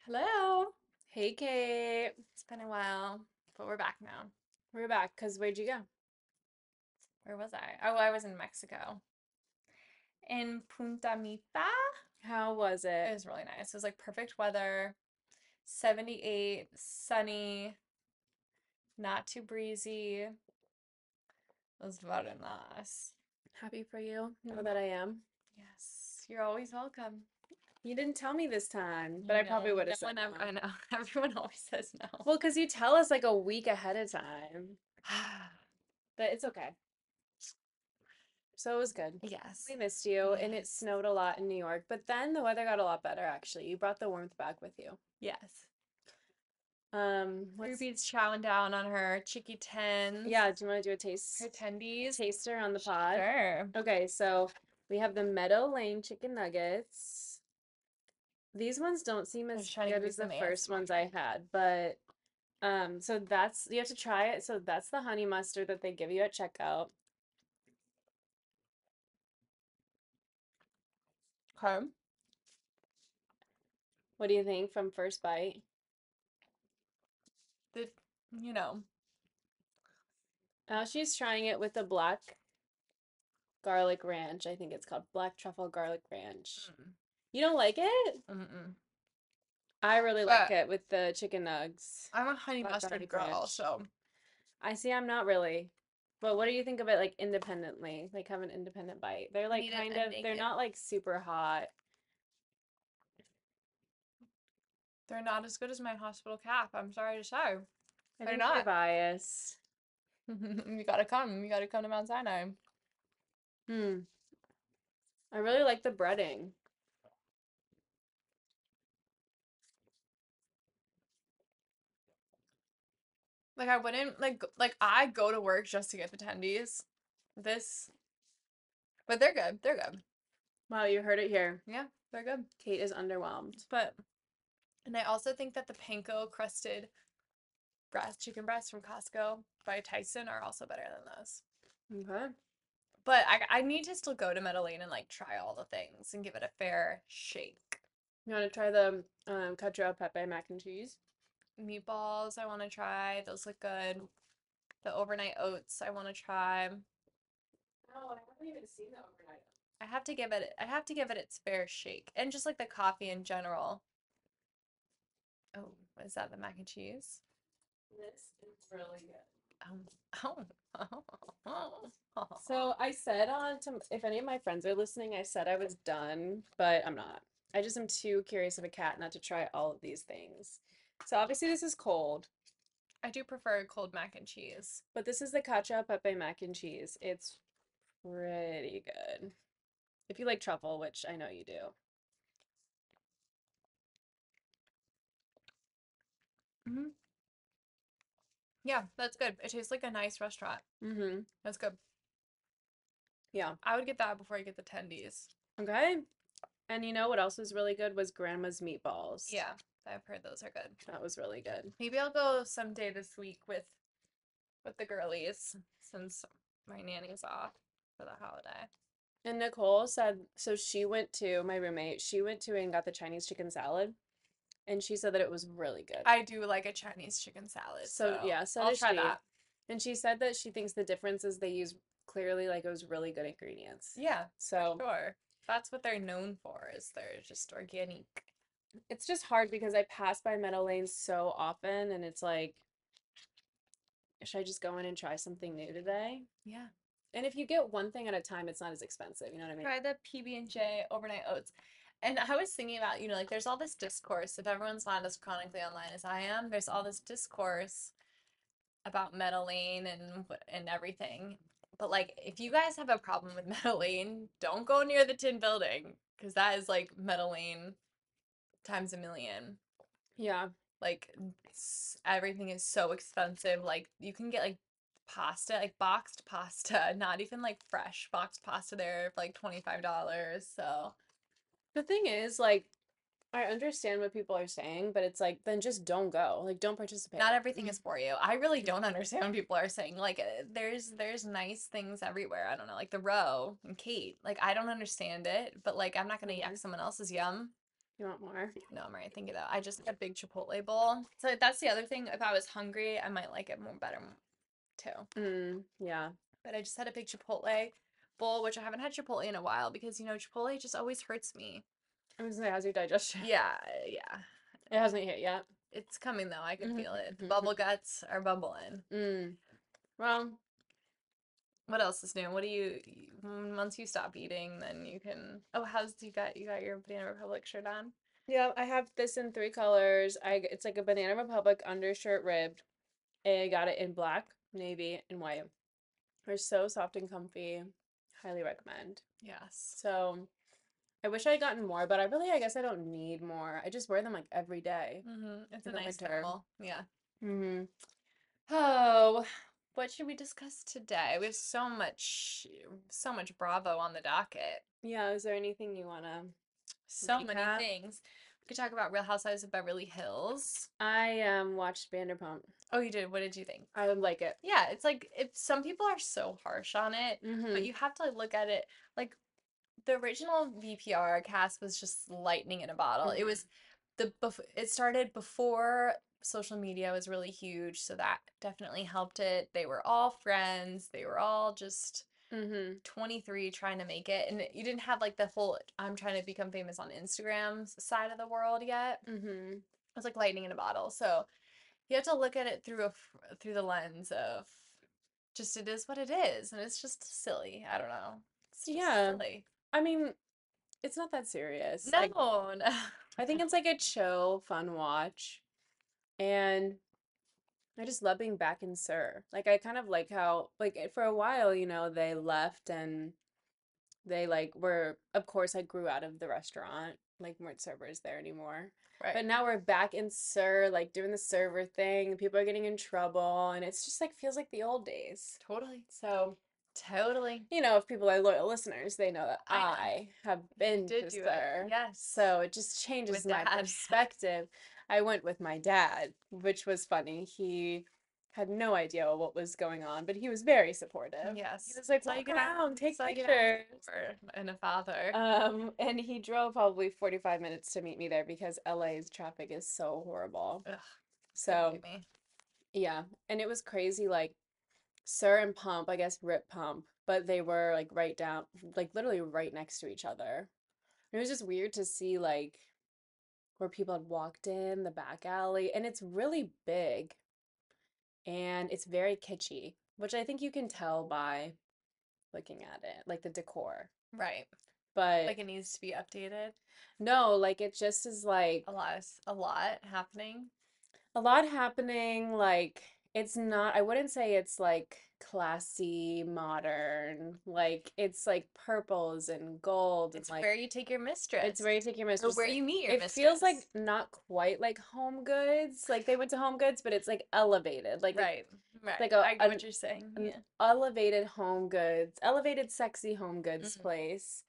Hello. Hey, Kate. It's been a while, but we're back now. We're back because where'd you go? Where was I? Oh, I was in Mexico. In Punta Mita. How was It it? was really nice. It was like perfect weather, 78, sunny, not too breezy. It was very nice. Happy for you. Know Mhm. that I am. Yes, you're always welcome. You didn't tell me this time, but I I know. probably would No have said one ever, no. I know. Everyone always says no. Well, because you tell us like a week ahead of time. But it's okay. So it was good. Yes. We missed you, and it Yes. snowed a lot in New York, but then the weather got a lot better, actually. You brought the warmth back with you. Yes. What's Ruby's chowing down on her chicky tens, Yeah, do you want to do a her tendies. taster on the pod? Sure. Okay, so we have the Meadow Lane chicken nuggets. These ones don't seem I'm as just trying to good give you as the some first ASMR. ones I had, but so that's you have to try it. So that's the honey mustard that they give you at checkout. Okay. What do you think from first bite? The, you know, Now she's trying it with the black garlic ranch. I think it's called black truffle garlic ranch. mm, You don't like it? mm-mm. I really like But it with the chicken nugs. I'm a honey Black mustard garlic girl, ranch. so I see I'm not really. But what do you think of it like independently? Like have an independent bite. They're I like need it kind and of they're naked. not like super hot. They're not as good as my hospital cap. I'm sorry to say. I They're think you're not. biased. You gotta come. You gotta come to Mount Sinai. Hmm. I really like the breading. Like I wouldn't like I go to work just to get the tendies. This, but they're good. They're good. Wow, you heard it here. Yeah, they're good. Kate is underwhelmed. But and I also think that the panko crusted chicken breasts from Costco by Tyson are also better than those. Okay. But I need to still go to Medellin and like try all the things and give it a fair shake. You want to try the cacio pepe mac and cheese? Meatballs I want to try. Those look good. The overnight oats I want to try. Oh, I haven't even seen the overnight. I have to give it its fair shake. And just like the coffee in general. Oh, is that the mac and cheese? This is really good. Oh, oh. So I said on to if any of my friends are listening, I said I was done, but I'm not. I just am too curious of a cat not to try all of these things. So obviously this is cold, I do prefer cold mac and cheese. but this is the cacio pepe mac and cheese. It's pretty good. If you like truffle, which I know you do. Hmm. Yeah, that's good. It tastes like a nice restaurant. Mm-hmm. That's good. Yeah. I would get that before I get the tendies. Okay. And you know what else was really good was grandma's meatballs. Yeah, I've heard those are good. That was really good. Maybe I'll go someday this week with the girlies since my nanny's off for the holiday. And Nicole said, so she went to my roommate, she went to and got the Chinese chicken salad, and she said that it was really good. I do like a Chinese chicken salad, So so yeah, so I'll does try she. that. And she said that she thinks the difference is they use clearly like it was really good ingredients. Yeah, for So sure. That's what they're known for, is they're just organic. it's just hard because I pass by Meadow Lane so often and it's like, should I just go in and try something new today? Yeah. And if you get one thing at a time, it's not as expensive, you know what I mean? Try the PB&J overnight oats. And I was thinking about, like there's all this discourse. If everyone's not as chronically online as I am, there's all this discourse about Medellin and everything. But like, if you guys have a problem with Medellin, don't go near the Tin Building because that is like Medellin times a million. Yeah. Like, everything is so expensive. Like, you can get like pasta, like boxed pasta, not even like fresh boxed pasta there for like $25. So, The thing is, like, I understand what people are saying, but it's like, then just don't go. Like, don't participate. not everything is for you. I really don't understand when people are saying like there's nice things everywhere. I don't know, like the row and Kate. Like I don't understand it, but like I'm not gonna yuck Mhm. someone else's yum. You want more? No, I'm already thinking that. I just had a big Chipotle bowl. So that's the other thing. If I was hungry, I might like it more better too. Yeah. But I just had a big Chipotle bowl, which I haven't had Chipotle in a while because, Chipotle just always hurts me. I was gonna say, how's your digestion? Yeah, yeah. It hasn't hit yet. It's coming though. I can feel it. The Mhm. bubble guts are bubbling. Well, What else is new? What do once you stop eating, then you can. Oh, how's you got your Banana Republic shirt on? yeah, I have this in 3 colors. It's like a Banana Republic undershirt ribbed. And I got it in black, navy, and white. They're so soft and comfy. Highly recommend. Yes. So I wish I had gotten more, but I guess I don't need more. I just wear them like every day It's in a the nice winter. symbol. Yeah. Mm-hmm. Oh, what should we discuss today? We have so much Bravo on the docket. Yeah, is there anything you wanna So many recap? things. We could talk about Real Housewives of Beverly Hills. I watched Vanderpump. Oh, you did. What did you think? I like it. Yeah, it's like if some people are so harsh on it, but Mm-hmm. you have to like, look at it like the original VPR cast was just lightning in a bottle. It was it started before social media was really huge, so that definitely helped it. They were all friends. They were all just Mm-hmm. 23 trying to make it, and you didn't have like the whole I'm trying to become famous on Instagram side of the world yet. Mm-hmm. It was like lightning in a bottle. So you have to look at it through the lens of just it is what it is, and it's just silly. I don't know. It's just Yeah. silly. I mean, it's not that serious. No, no. I think it's like a chill, fun watch. And I just love being back in Sir. Like I kind of like how for a while, they left and they like were of course I grew out of the restaurant, like weren't servers there anymore. Right. But now we're back in Sir, like doing the server thing. People are getting in trouble, and it's just like feels like the old days. Totally. So, Totally. if people are loyal listeners, they know that I know. I have been Did to do it. Sir. Yes. So it just changes With my Dad. perspective. I went with my dad, which was funny. He had no idea what was going on, but he was very supportive. Yes. He was like, That's all you walk can ask- around, take that's all you can pictures. ask for in a father. And he drove probably 45 minutes to meet me there because LA's traffic is so horrible. Ugh, So, couldn't be me. yeah. And it was crazy, like Sir and Pump, I guess Rip Pump, but they were like right down, like literally right next to each other. It was just weird to see like where people had walked in the back alley, and it's really big and it's very kitschy, which I think you can tell by looking at it, like the decor. Right. But Like it needs to be updated. no, like it just is like A lot happening. a lot happening. Like it's not, I wouldn't say it's like classy, modern. Like it's like purples and gold and It's like where you take your mistress. it's where you take your Or mistress. where you meet your It mistress. feels like not quite like Home Goods. Like they went to Home Goods, but it's like elevated. Like Right. Right. like I get what you're saying. an Yeah. elevated Home Goods, elevated sexy Home Goods Mm. place.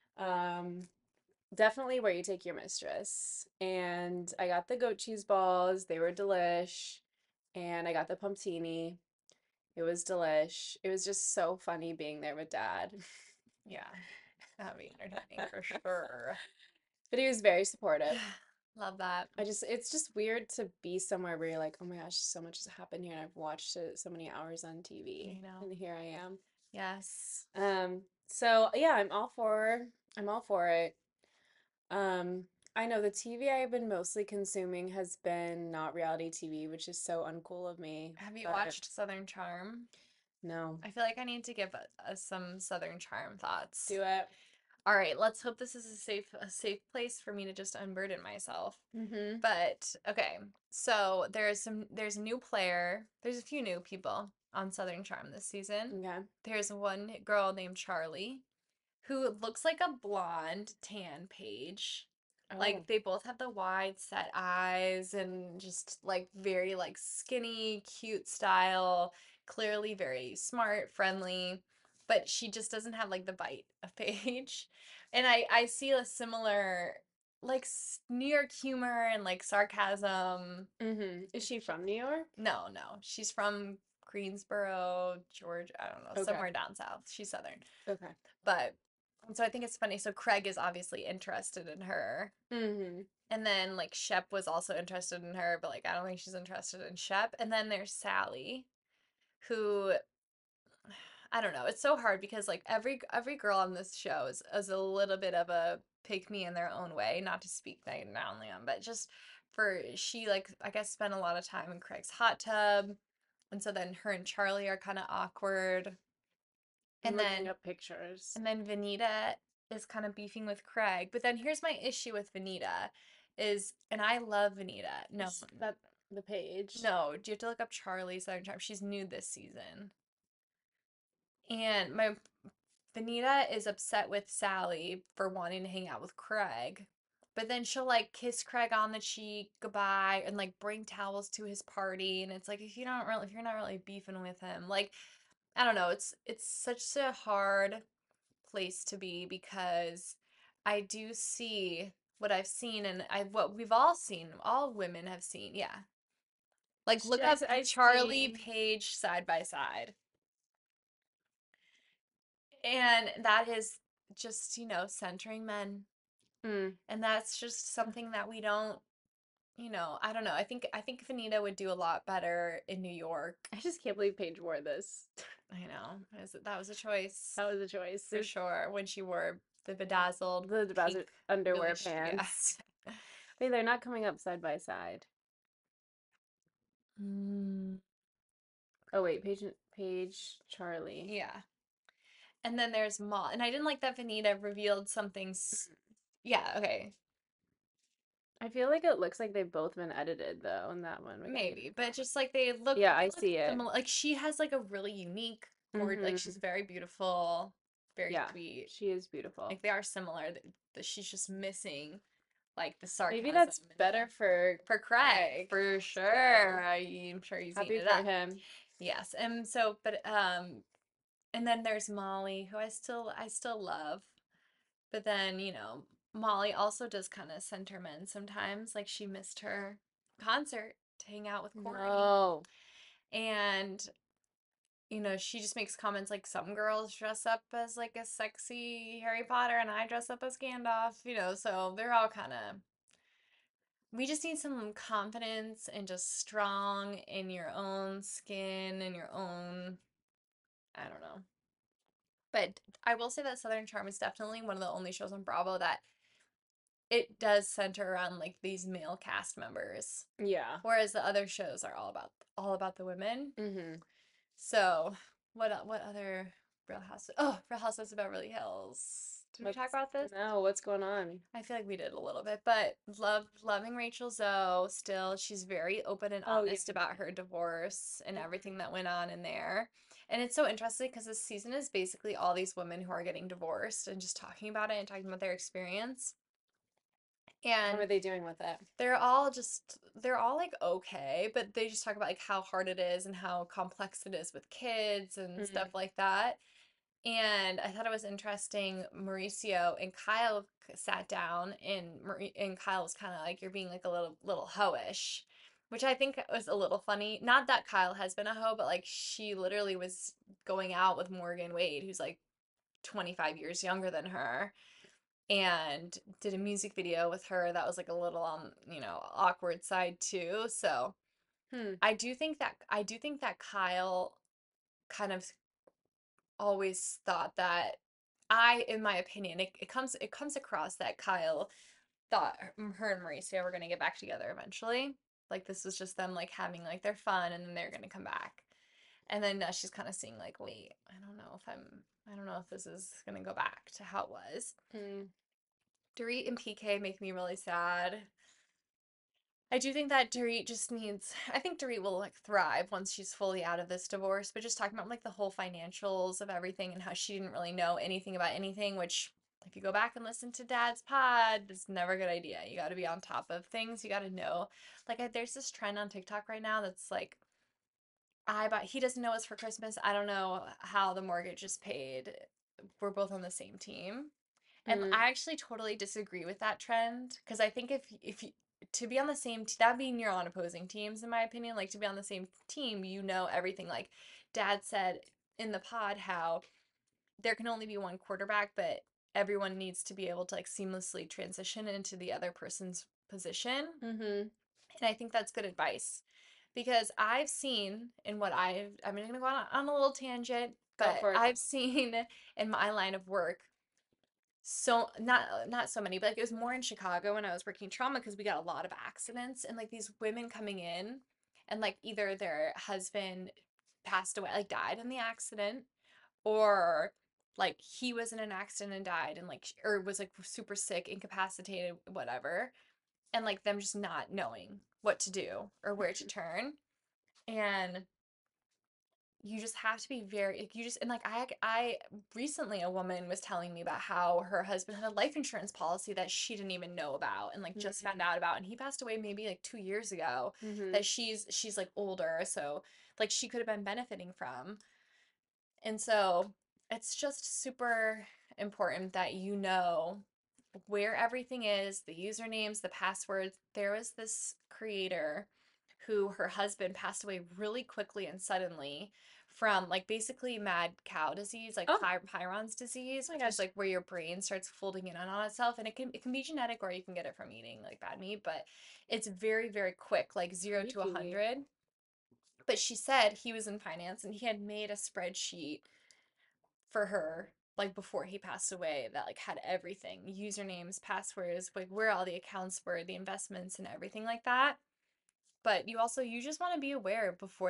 Um, Definitely where you take your mistress. And I got the goat cheese balls. They were delish. And I got the pumptini. It was delish. It was just so funny being there with Dad. Yeah. That'd be entertaining for sure. But he was very supportive. Love that. It's just weird to be somewhere where you're like, oh my gosh, so much has happened here, and I've watched it so many hours on TV, I know. and here I am. Yes. So yeah, I'm all for it. Um, I know the TV I've been mostly consuming has been not reality TV, which is so uncool of me. Have you But watched Southern Charm? no, I feel like I need to give some Southern Charm thoughts. do it. All right, let's hope this is a safe place for me to just unburden myself. Mm-hmm. But okay, so there's a new player. There's a few new people on Southern Charm this season. Okay. There's one girl named Charlie who looks like a blonde tan Paige. Oh. Like they both have the wide set eyes and just like very like skinny, cute style, clearly very smart, friendly, but she just doesn't have like the bite of Paige. And I see a similar like New York humor and like sarcasm. Mm-hmm. Is she from New York? No, no. She's from Greensboro, Georgia, I don't know, Okay. somewhere down south. She's Southern. Okay. But And so I think it's funny. So Craig is obviously interested in her. Mm-hmm. And then like Shep was also interested in her, but like I don't think she's interested in Shep. And then there's Sally, who I don't know. It's so hard because like every girl on this show is a little bit of a pick me in their own way, not to speak down on them, but just for she like I guess spent a lot of time in Craig's hot tub. And so then her and Charlie are kind of awkward. I'm And looking then up pictures. and then Vanita is kind of beefing with Craig. But then here's my issue with Vanita is and I love Vanita. No, Is that the page? no, you have to look up Charlie Southern Charm. She's new this season. And my Vanita is upset with Sally for wanting to hang out with Craig. But then she'll like kiss Craig on the cheek goodbye and like bring towels to his party. And it's like if you're not really beefing with him, like I don't know, it's such a hard place to be because I do see what I've seen and what we've all seen, all women have seen. Yeah. Like look up Yes, I Charlie see. Page side by side. And that is just, centering men. Mm. And that's just something that we don't, I don't know. I think Vanita would do a lot better in New York. I just can't believe Paige wore this. I know. That was a choice That was a choice. for sure when she wore the bedazzled The pink deposit underwear really yeah. pants. Wait, they're not coming up side by side. Mm, Oh wait, Paige, Charlie. yeah. And then there's Maul. And I didn't like that Vanita revealed something yeah, okay. I feel like it looks like they've both been edited though in that one. We gotta get Maybe, but just like they Yeah, I look see it. similar. Like she has like a really unique like Mm-hmm. she's very beautiful, very Yeah, sweet. she is beautiful. Like they are similar. She's just missing like the Maybe sarcasm that's better for for Craig, Craig. for sure. I'm sure he's eating Happy it for up. him. Yes. And so, and then there's Molly, who I still love. But then, Molly also does kind of center men sometimes. Like she missed her concert to hang out with Corey. No. And, she just makes comments like some girls dress up as like a sexy Harry Potter and I dress up as Gandalf, so they're all kind of we just need some confidence and just strong in your own skin and your own I don't know. But I will say that Southern Charm is definitely one of the only shows on Bravo that it does center around like these male cast members, Yeah. whereas the other shows are all about the women. Mm-hmm. So, what other Real House? Oh, Real Housewives of Beverly Hills. Did we talk about this? No, what's going on? I feel like we did a little bit, but loving Rachel Zoe still. She's very open and Oh yeah. honest about her divorce and everything that went on in there. And it's so interesting because this season is basically all these women who are getting divorced and just talking about it and talking about their experience. How And are they doing with it? they're all like okay, but they just talk about like how hard it is and how complex it is with kids and Mm. stuff like that. And I thought it was interesting. Mauricio and Kyle sat down, and Kyle was kind of like, "You're being like a little hoish," which I think was a little funny. Not that Kyle has been a hoe, but like she literally was going out with Morgan Wade, who's like 25 years younger than her, and did a music video with her that was like a little on awkward side too. So Hmm. I do think that Kyle kind of always thought that in my opinion, it comes across that Kyle thought her and Mauricio were gonna get back together eventually. Like this was just them like having like their fun and then they're gonna come back. And then now she's kind of seeing like, wait, I don't know if this is gonna go back to how it was. Hmm. Dorit and PK make me really sad. I do think that I think Dorit will like thrive once she's fully out of this divorce, but just talking about like the whole financials of everything and how she didn't really know anything about anything, which if you go back and listen to Dad's pod, it's never a good idea. You got to be on top of things. You got to know. Like there's this trend on TikTok right now that's like he doesn't know it's for Christmas. I don't know how the mortgage is paid. We're both on the same team. And Hmm. I actually totally disagree with that trend because I think if you to be on the same that mean you're on opposing teams in my opinion. Like to be on the same team, you know everything. Like Dad said in the pod how there can only be one quarterback, but everyone needs to be able to like seamlessly transition into the other person's position. Mm-hmm. And I think that's good advice because I've seen in what I'm going to go on a little tangent, Go but for it. I've seen in my line of work so not so many, but like it was more in Chicago when I was working trauma because we got a lot of accidents and like these women coming in and like either their husband passed away, like died in the accident, or like he was in an accident and died and like or was like super sick, incapacitated, whatever, and like them just not knowing what to do or where to turn. And you just have to be very like, you just and like I recently a woman was telling me about how her husband had a life insurance policy that she didn't even know about and like just found out about, and he passed away maybe like 2 years ago, Mm-hmm. that she's like older, so like she could have been benefiting from. And so it's just super important that you know where everything is, the usernames, the passwords. There was this creator who her husband passed away really quickly and suddenly from like basically mad cow disease, like Oh, Peyronie's disease, oh my which is gosh. like where your brain starts folding in on itself, and it can be genetic or you can get it from eating like bad meat, but it's very very quick, like 0 to a Freaky. 100. But she said he was in finance and he had made a spreadsheet for her like before he passed away that like had everything, usernames, passwords, like where all the accounts were, the investments and everything like that. But you just want to be aware before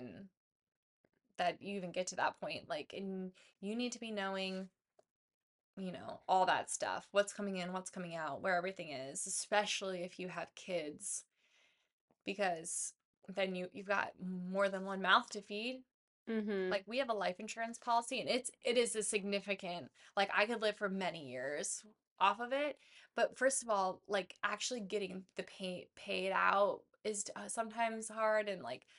that you even get to that point, like, and you need to be knowing, all that stuff, what's coming in, what's coming out, where everything is, especially if you have kids, because then you've got more than one mouth to feed. Mm-hmm. Like we have a life insurance policy and it is a significant, like I could live for many years off of it. But first of all, like actually getting the paid out is sometimes hard, and like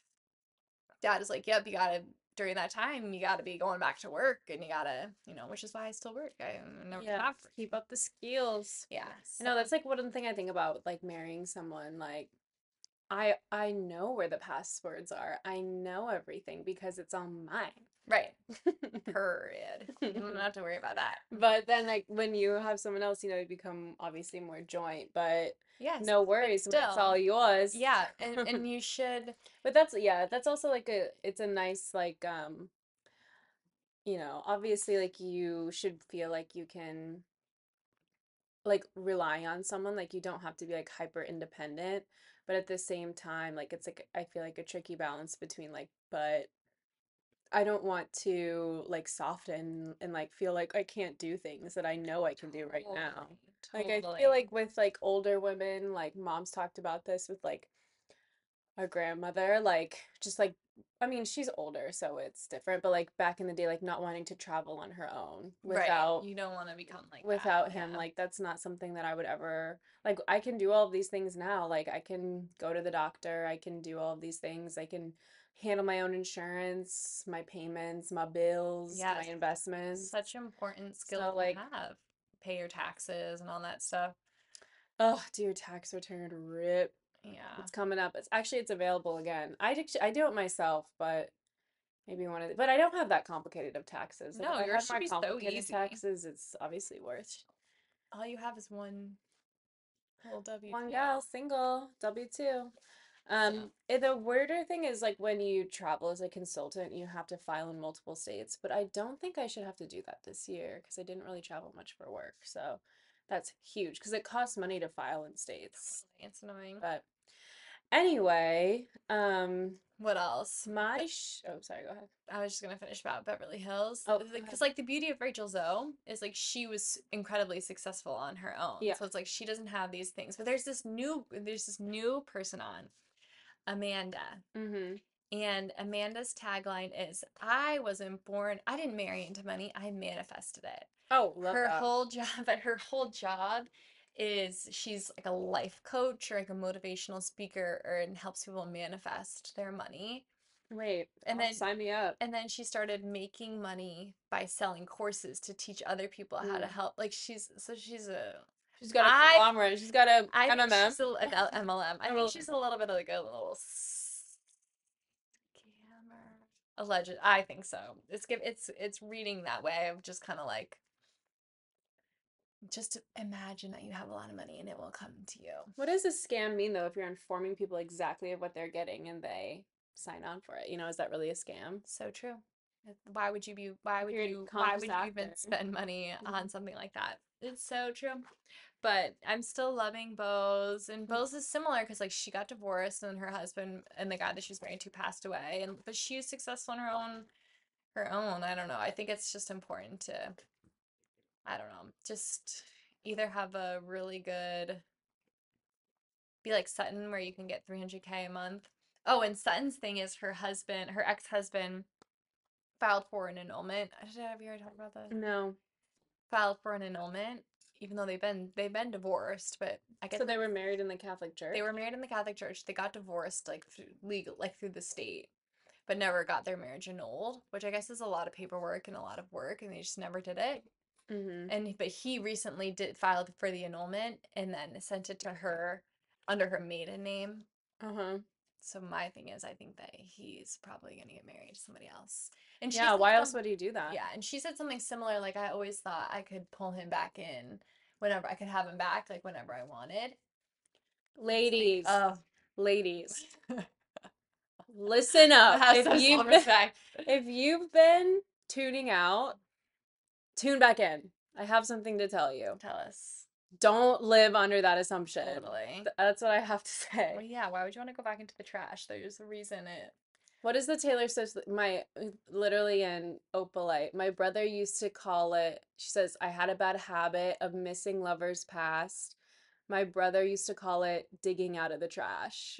dad is like, yep, you gotta, during that time you gotta be going back to work and you gotta, which is why I still work. I never Yeah. stop Keep working. up the skills. Yeah, I so know that's like one thing I think about with like marrying someone. Like I know where the passwords are. I know everything because it's on right, mine. period. You don't have to worry about that. But then like when you have someone else, you become obviously more joint, but Yes, no but worries when it's still, all yours. yeah, and you should. But that's yeah, that's also like it's a nice like obviously like you should feel like you can like rely on someone, like you don't have to be like hyper independent, but at the same time like it's like I feel like a tricky balance between like but I don't want to like soften and like feel like I can't do things that I know I can do right now. Totally, Like I feel totally. like with like older women, like mom's talked about this with like our grandmother, like just like I mean, she's older, so it's different, but like back in the day, like not wanting to travel on her own Right. You don't want to become like that. without him, Yeah. like that's not something that I would ever like I can do all of these things now. Like I can go to the doctor, I can do all of these things. I can handle my own insurance, my payments, my bills, my Yes. investments. Such important skills So to like, have. Pay your taxes and all that stuff. oh, dear tax return rip. Yeah. It's coming up. It's available again. I do it myself, but maybe one of the, but I don't have that complicated of taxes. Like if No, I yours had should more be so complicated easy. taxes, it's obviously worth All you have is one little one W-2. gal, single, W-2. So, The weirder thing is like when you travel as a consultant, you have to file in multiple states, but I don't think I should have to do that this year because I didn't really travel much for work. So that's huge because it costs money to file in states. totally. It's annoying. But anyway, What else? oh, sorry, go ahead. I was just gonna finish about Beverly Hills. Oh, go ahead. Because like the beauty of Rachel Zoe is like she was incredibly successful on her own. Yeah. So it's like she doesn't have these things. But there's this new person on, Amanda. Mm-hmm. And Amanda's tagline is, I didn't marry into money, I manifested it. Oh, love Her that. whole job, but her whole job is she's like a life coach or like a motivational speaker, or and helps people manifest their money. Wait, And oh, then sign me up. and then she started making money by selling courses to teach other people how to Mm. help. Like she's a She's got a I conglomerate. She's got a I think MMM. she's an MLM. I think MLM. she's a little bit of like a little scammer. Alleged. I think so. It's reading that way of just kind of like just imagine that you have a lot of money and it will come to you. What does a scam mean though if you're informing people exactly of what they're getting and they sign on for it? You know, is that really a scam? So true. Why would you be, why If would you're you, why conscious would you even actor. spend money on Mhm. something like that? It's so true. But I'm still loving Bose, and Bose is similar because like she got divorced and her husband and the guy that she was married to passed away, and but she was successful on her own. I don't know. I think it's just important to, I don't know, just either have a really good, be like Sutton where you can get 300K a month. Oh, and Sutton's thing is her ex-husband filed for an annulment. Did I ever talk about that? No. Filed for an annulment, even though they've been divorced, but I guess So they were married in the Catholic they Church? were married in the Catholic Church. They got divorced like through legal, like through the state, but never got their marriage annulled, which I guess is a lot of paperwork and a lot of work, and they just never did it. Mm-hmm. And but he recently did filed for the annulment and then sent it to her under her maiden name. Uh-huh. So my thing is, I think that he's probably gonna get married to somebody else. And she Yeah, said why else some, would he do that? yeah, and she said something similar. Like I always thought I could pull him back in whenever I could have him back, like whenever I wanted. It's like, Ladies, oh, ladies, listen up. have some self-respect. If you've been tuning out, tune back in. I have something to tell you. Tell us. Don't live under that assumption. Totally. That's what I have to Well, say. yeah, why would you want to go back into the trash? There's a reason it. What is the Taylor Swift? My literally in Opalite. My brother used to call it. She says I had a bad habit of missing lovers past. My brother used to call it digging out of the trash.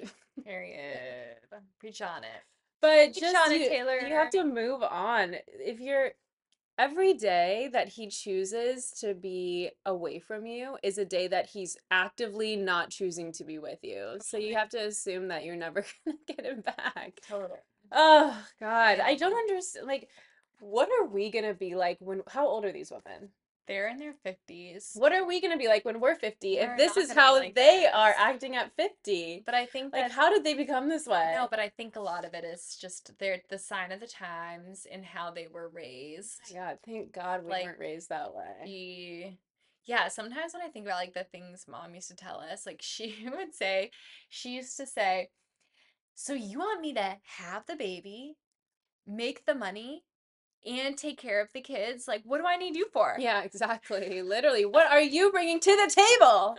Period. Preach on it. But Preach just on it, you have Taylor. to move on. If you're every day that he chooses to be away from you is a day that he's actively not choosing to be with you. So you Totally. have to assume that you're never gonna get him back. Totally. Oh God, I don't And understand. Like, what are we gonna be like when? How old are these women? they're in their 50s. What are we gonna be like when we're 50 if We're this not is gonna be how like they are this. acting at 50? But I think Like, that how did they become this no, way? but I think a lot of it is just they're the sign of the times and how they were My raised. God, thank God we Like weren't raised that way. the yeah, sometimes when I think about like the things mom used to tell us, like she would say, she used to say, "So you want me to have the baby, make the money, and take care of the kids? Like what do I need you for?" Yeah, exactly. Literally, what are you bringing to the table?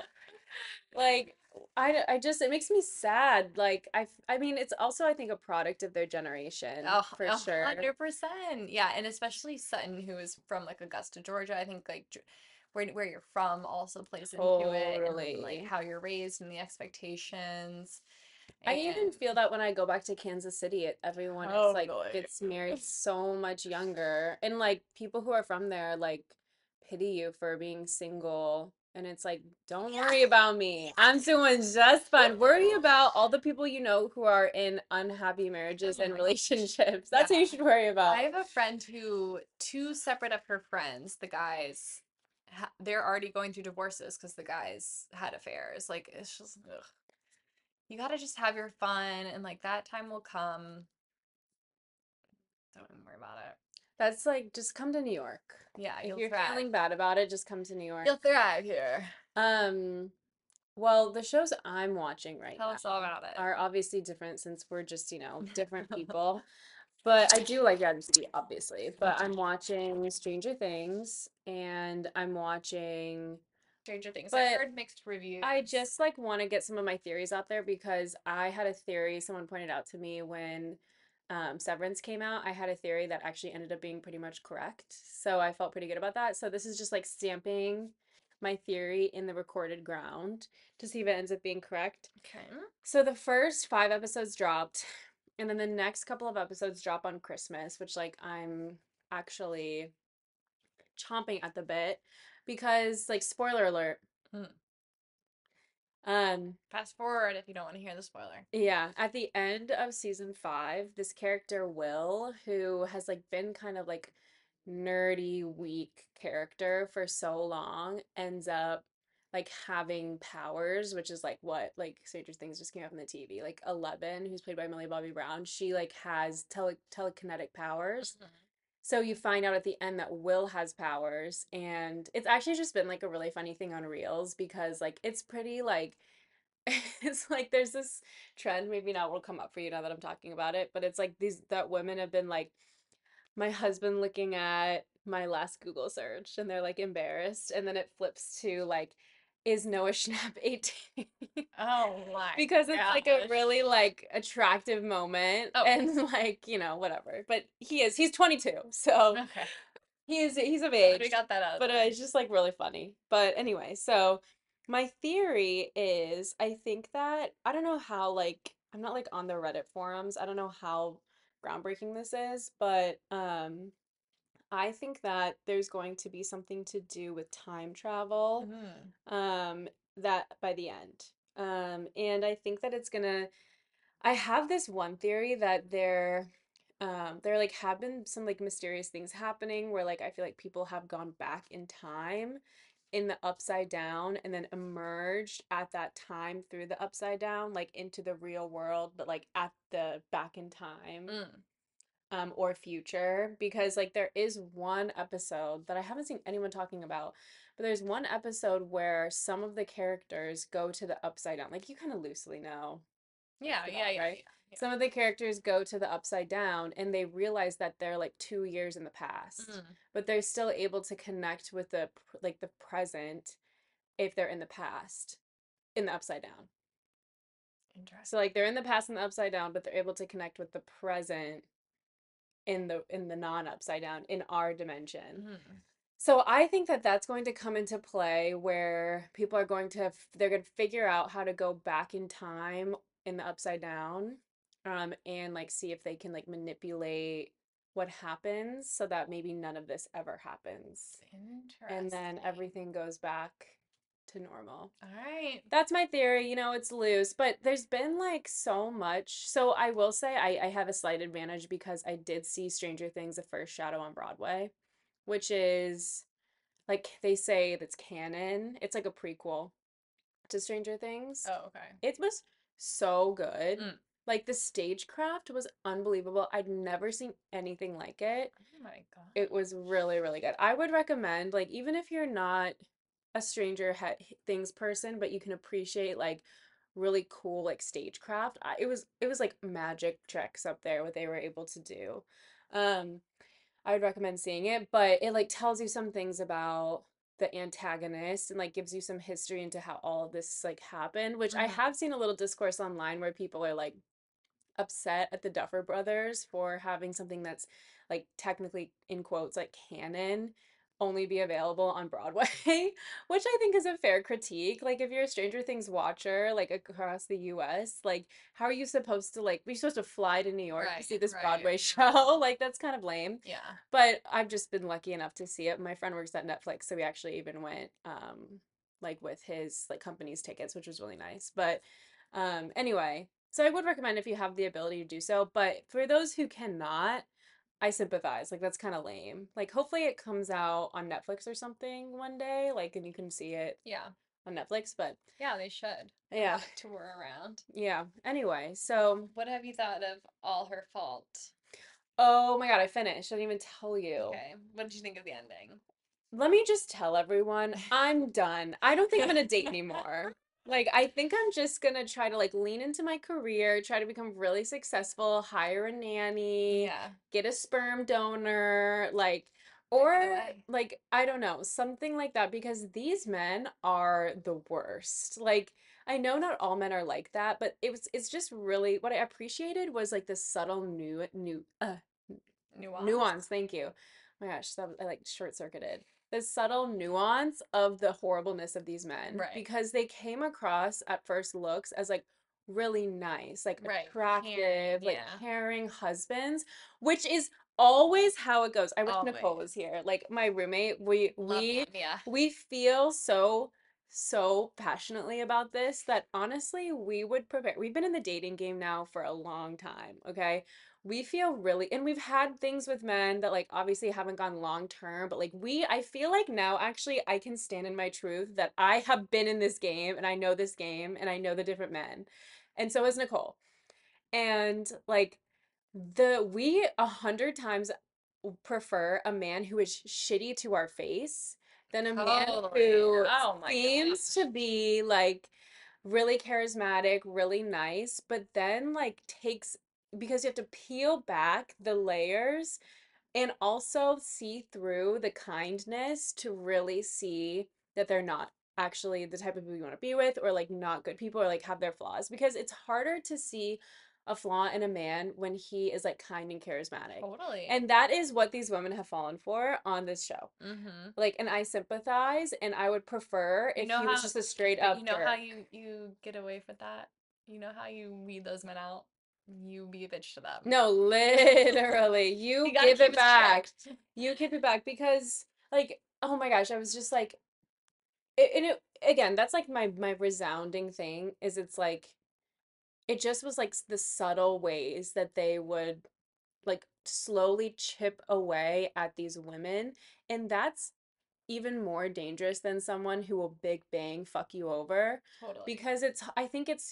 Like, I just, it makes me sad. Like, I mean, it's also, I think, a product of their generation, A for a sure. 100%. Yeah, and especially Sutton, who is from like Augusta, Georgia. I think like where you're from also plays into it, and like Totally. how you're raised and the expectations. I even And feel that when I go back to Kansas City, everyone is like totally. gets married so much younger. And like people who are from there like pity you for being single. And it's like, don't worry Yes. about me. I'm doing just fine. Worry about all the people you know who are in unhappy marriages Oh and my gosh. relationships. That's Yeah. what you should worry I about. have a friend who two separate of her friends, the guys, they're already going through divorces because the guys had affairs. Like it's just ugh. You gotta just have your fun, and like that time will come. Don't even worry about it. That's like just come to New York. Yeah, If you'll you're thrive. feeling bad about it, just come to New York. You'll thrive here. Um, well, the shows I'm watching right Tell us all now about it. are obviously different since we're just, different people. But I do like Reality TV, obviously. But I'm watching Stranger Things and I'm watching, Stranger Things. I've but heard mixed I reviews. just like want to get some of my theories out there because I had a theory someone pointed out to me when Severance came out. I had a theory that actually ended up being pretty much correct. So I felt pretty good about that. So this is just like stamping my theory in the recorded ground to see if it ends up being correct. Okay. So the first 5 episodes dropped, and then the next couple of episodes drop on Christmas, which like I'm actually chomping at the bit because like spoiler alert. Mm. Um Fast forward if you don't want to hear the spoiler. yeah, at the end of season 5, this character Will, who has like been kind of like nerdy, weak character for so long, ends up like having powers, which is like what like Stranger Things just came up on the TV. Like 11, who's played by Millie Bobby Brown, she like has telekinetic powers. Mhm. So you find out at the end that Will has powers, and it's actually just been like a really funny thing on Reels because like it's pretty like it's like there's this trend, maybe now will come up for you now that I'm talking about it, but it's like these that women have been like my husband looking at my last Google search and they're like embarrassed and then it flips to like is Noah Schnapp 18? Oh my Because it's like a gosh. really like attractive moment Oh, and like, whatever. But he's 22. So okay. he's of Glad we age, got that out of but the way. it's just like really funny. But anyway, so my theory is I think that I don't know how like I'm not like on the Reddit forums. I don't know how groundbreaking this is, but I think that there's going to be something to do with time travel Mm. um that by the end. And I think that it's gonna I have this one theory that there like have been some like mysterious things happening where like I feel like people have gone back in time in the upside down and then emerged at that time through the upside down like into the real world but like at the back in time Mm. or future because like there is one episode that I haven't seen anyone talking about, but there's one episode where some of the characters go to the upside down. Like you kind of loosely know Yeah, the yeah, plot, yeah, right? yeah, Some of the characters go to the upside down and they realize that they're like 2 years in the yeah. past, Mm. but they're still able to connect with like the present if they're in the past in the upside down. So like Interesting. they're in the past in the upside down, but they're able to connect with the present in the non upside down in our dimension. Mm. So I think that that's going to come into play where people are going to they're going to figure out how to go back in time in the upside down and like see if they can like manipulate what happens so that maybe none of this ever happens and then Interesting. everything goes back to normal. All right. That's my theory. It's loose, but there's been like so much. So I will say I have a slight advantage because I did see Stranger Things the first shadow on Broadway, which is like they say that's canon. It's like a prequel to Stranger Things. Oh, okay. It was so good. Mm. Like the stagecraft was unbelievable. I'd never seen anything like it. Oh my It was gosh. really, really good. I would recommend, like, even if you're not a Things person, but you can appreciate like really cool like stagecraft. It was like magic tricks up there what they were able to do. Um, I would recommend seeing it, but it like tells you some things about the antagonist and like gives you some history into how all of this like happened, which I Mm-hmm. have seen a little discourse online where people are like upset at the Duffer Brothers for having something that's like technically in quotes like canon only be available on Broadway, which I think is a fair critique. Like if you're a Stranger Things watcher like across the US, like how are you supposed to like we're supposed to fly to New York to Right, see this right. Broadway show? Like that's kind of lame. Yeah. But I've just been lucky enough to see it. My friend works at Netflix, so we actually even went like with his like company's tickets, which was really nice. But anyway, so I would recommend if you have the ability to do so, but for those who cannot, I sympathize. Like that's kind of lame. Like hopefully it comes out on Netflix or something one day, like and you can see it Yeah. on Netflix, but Yeah, they should and yeah. have a tour around. Yeah. Anyway, so What have you thought of All Her Fault? oh my God, I finished. I didn't even tell you. Okay. What did you think of the ending? Let me just tell everyone, I'm done. I don't think I'm gonna date anymore. Like, I think I'm just gonna try to like lean into my career, try to become really successful, hire a nanny, Yeah. get a sperm donor, like, Might be the or way. like, I don't know, something like that because these men are the worst. Like, I know not all men are like that, but it's just really what I appreciated was like the subtle Nuance? nuance, thank you. Oh my gosh, I like short-circuited. The subtle nuance of the horribleness of these men Right. because they came across at first looks as like really nice, like Right. Caring. attractive, like Yeah. caring husbands, which is always how it goes. I wish Nicole Always. was here. Like my roommate, we Love we them. Yeah. we feel so passionately about this that honestly we would prepare. We've been in the dating game now for a long time, okay? We feel really and we've had things with men that like obviously haven't gone long term, but like I feel like now actually I can stand in my truth that I have been in this game and I know this game and I know the different men. And so has Nicole. And like we 100 times prefer a man who is shitty to our face than a man Totally. who Oh my seems gosh. to be like really charismatic, really nice, but then like takes because you have to peel back the layers and also see through the kindness to really see that they're not actually the type of people you want to be with, or like not good people, or like have their flaws, because it's harder to see a flaw in a man when he is like kind and charismatic. Totally. And that is what these women have fallen for on this show. Mm-hmm. Like, and I sympathize, and I would prefer You if know he was how, just a straight but you up know how jerk. you get away with that? You know how you weed those men out? You be a bitch to them. No, literally, You you gotta give keep it it back. strict. You give it back because, like, oh my gosh, I was just like, and it again, that's like my resounding thing is it's like it just was like the subtle ways that they would like slowly chip away at these women, and that's even more dangerous than someone who will big bang fuck you over, Totally. because it's I think it's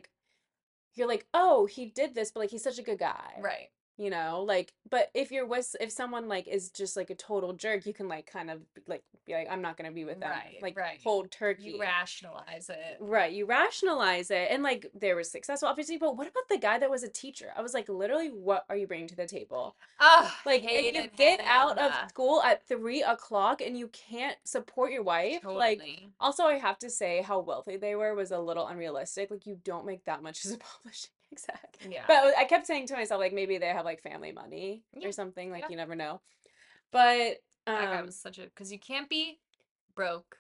you're like, oh, he did this, but like he's such a good guy. Right. Like, but if someone like is just like a total jerk, you can like kind of like be like, I'm not gonna be with them, Right. like Right. cold You turkey. rationalize it. Right, you rationalize it, and like they were successful, obviously, but what about the guy that was a teacher? I was like, literally, what are you bringing to the table? Oh, Like, and you hated get out him. of school at 3 o'clock and you can't support your wife. Like, Totally. also, I have to say how wealthy they were was a little unrealistic. Like, you don't make that much as a publishing exec. Yeah. But I kept saying to myself, like, maybe they have like family money Yeah. or something. Like, Yeah. you never know. But, That guy was such a, because you can't be broke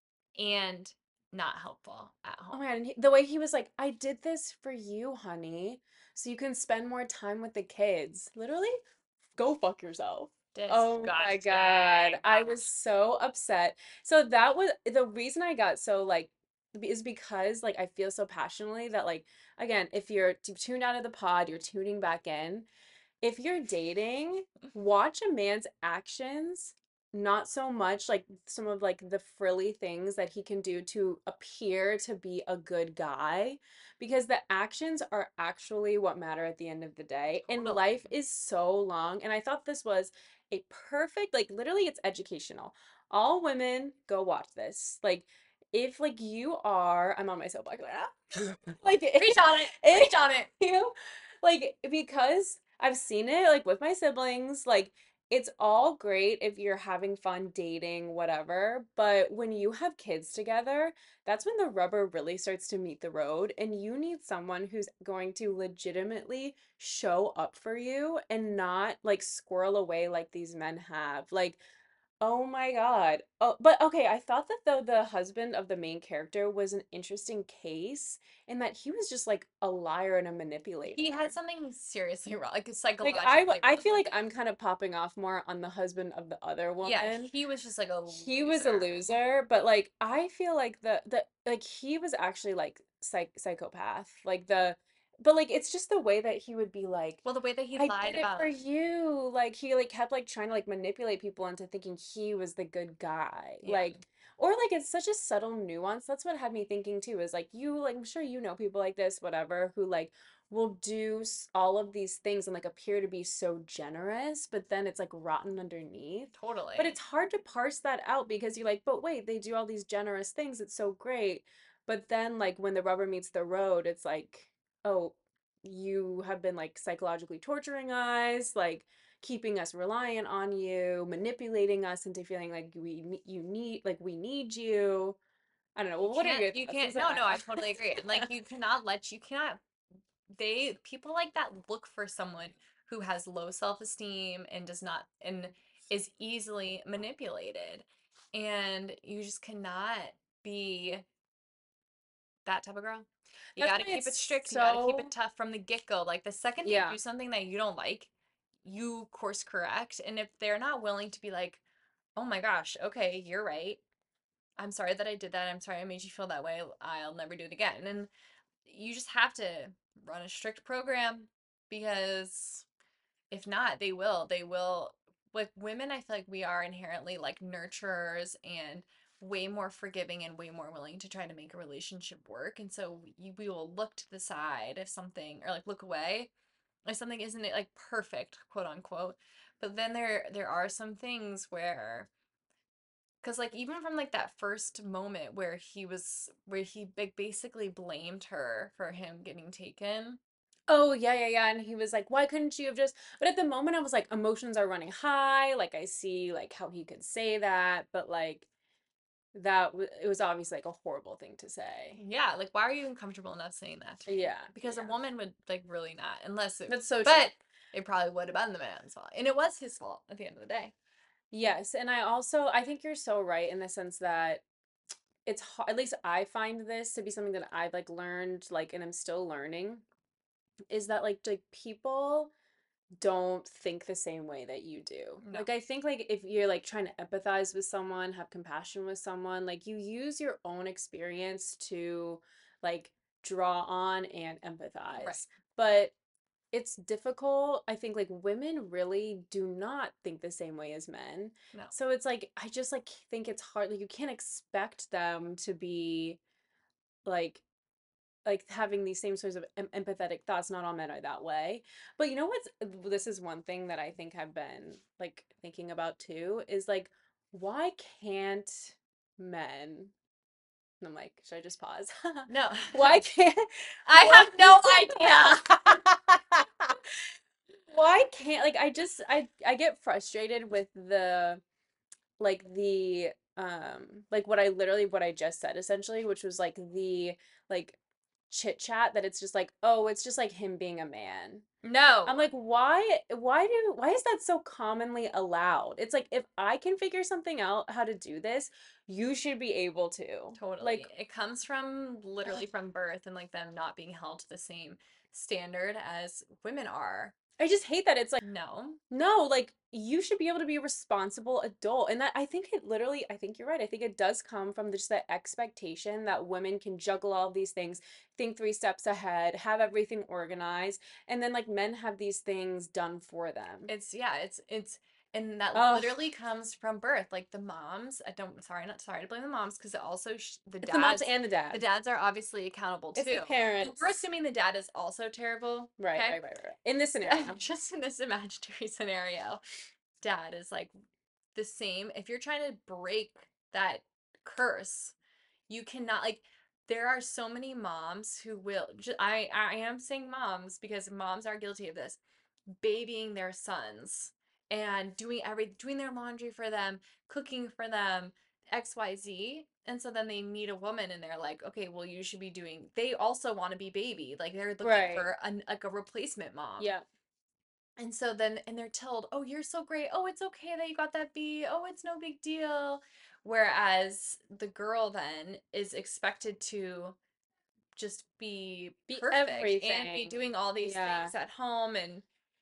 and not helpful at oh home. my God, and the way he was like, I did this for you, honey, so you can spend more time with the kids. Literally, go fuck yourself. Oh my God. Disgusting. I was so upset. So that was the reason I got so like is because like I feel so passionately that like again, if you're tuned out of the pod, you're tuning back in, if you're dating, watch a man's actions, not so much like some of like the frilly things that he can do to appear to be a good guy, because the actions are actually what matter at the end of the day. And Totally. life is so long. And I thought this was a perfect, like literally it's educational. All women go watch this. Like if like you are, I'm on my soapbox right now. Like Preach on it. if Preach on it. you like because I've seen it like with my siblings, like it's all great if you're having fun dating, whatever, but when you have kids together, that's when the rubber really starts to meet the road, and you need someone who's going to legitimately show up for you and not like squirrel away like these men have. Like, oh my God. Oh, but okay, I thought that though the husband of the main character was an interesting case in that he was just like a liar and a He had manipulator. something seriously wrong, like Like psychologically I wrong feel with like I'm him. kind of popping off more on the husband of the other Yeah, woman. he was just like a He was a loser. loser, but like I feel like the like he was actually like psychopath. Like the but like it's just the way that he would be like, Well, the way that he I lied did it for about, you. Like he like kept like trying to like manipulate people into thinking he was the good guy. yeah, Like or like it's such a subtle nuance. That's what had me thinking too, is like you like I'm sure you know people like this, whatever, who like will do all of these things and like appear to be so generous, but then it's like rotten underneath. But totally. it's hard to parse that out because you're like, but wait, they do all these generous things. It's so great. But then like when the rubber meets the road, it's like, oh, you have been like psychologically torturing us, like keeping us reliant on you, manipulating us into feeling like we need you. I don't know. Well, what are your You thoughts? can't, Listen, no, no, I totally agree. And like, you cannot, people like that look for someone who has low self-esteem and does not, and is easily manipulated. And you just cannot be that type of girl. You that's got to why keep it it's strict. You got to keep it so tough from the get-go. Like the second they yeah. do something that you don't like, you course correct. And if they're not willing to be like, "Oh my gosh, okay, you're right. I'm sorry that I did that. I'm sorry I made you feel that way. I'll never do it again." And you just have to run a strict program, because if not, they will. They will. With women, I feel like we are inherently like nurturers and way more forgiving and way more willing to try to make a relationship work. And so we will look to the side if something, or like look away if something isn't like perfect, quote unquote. But then there are some things where, because like even from like that first moment where he basically blamed her for him getting taken. Oh, yeah, yeah, yeah. And he was like, why couldn't you have just, but at the moment I was like, emotions are running high. Like I see like how he could say that, but like it was obviously like a horrible thing to say. Yeah, like why are you even comfortable enough saying that to me? Yeah, Because a yeah. woman would like really not, unless it, That's so true. but it probably would have been the man's fault, and it was his fault at the end of the day. Yes, and I think you're so right in the sense that it's hard, at least I find this to be something that I've like learned like and I'm still learning is that like people don't think the same way that you do. No, Like I think like if you're like trying to empathize with someone, have compassion with someone, like you use your own experience to like draw on and right? empathize. But it's difficult. I think like women really do not think the same way as men. No, So it's like I just like think it's hard. Like you can't expect them to be like having these same sorts of empathetic thoughts. Not all men are that way. But you know what's this is one thing that I think I've been like thinking about too is like why can't men and I'm like, should I just pause? no. Why can't I why have no idea. why can't like I just I get frustrated with the like what I literally what I just said essentially, which was like the like chit chat that it's just like, oh, it's just like him being a man. I'm No, like, why is that so commonly allowed? It's like if I can figure something out how to do this, you should be able to. Like totally. It comes from literally from birth and like them not being held to the same standard as women are. I just hate that it's like No, no, like you should be able to be a responsible adult. And that I think it literally, I think you're right. I think it does come from just that expectation that women can juggle all of these things, think three steps ahead, have everything organized, and then like men have these things done for them. it's yeah, it's and that Oh, literally comes from birth. Like the moms, I don't sorry, not sorry to blame the moms because it also it's the moms and the the dads. dads are obviously accountable It's the too. And we're parents. assuming the dad is also terrible, Right, okay? right, right, right. In this scenario. Just in this imaginary scenario, dad is like the same. If you're trying to break that curse, you cannot like there are so many moms who will I am saying moms because moms are guilty of this, babying their sons and doing their laundry for them, cooking for them, XYZ. And so then they meet a woman and they're like, okay, well, you should be doing, they also want to be baby. Like they're looking Right. for like a replacement mom. Yeah. And so then, and they're told, oh, you're so great. Oh, it's okay that you got that B. Oh, it's no big deal. Whereas the girl then is expected to just be Be perfect and be everything. doing all these Yeah. things at home and,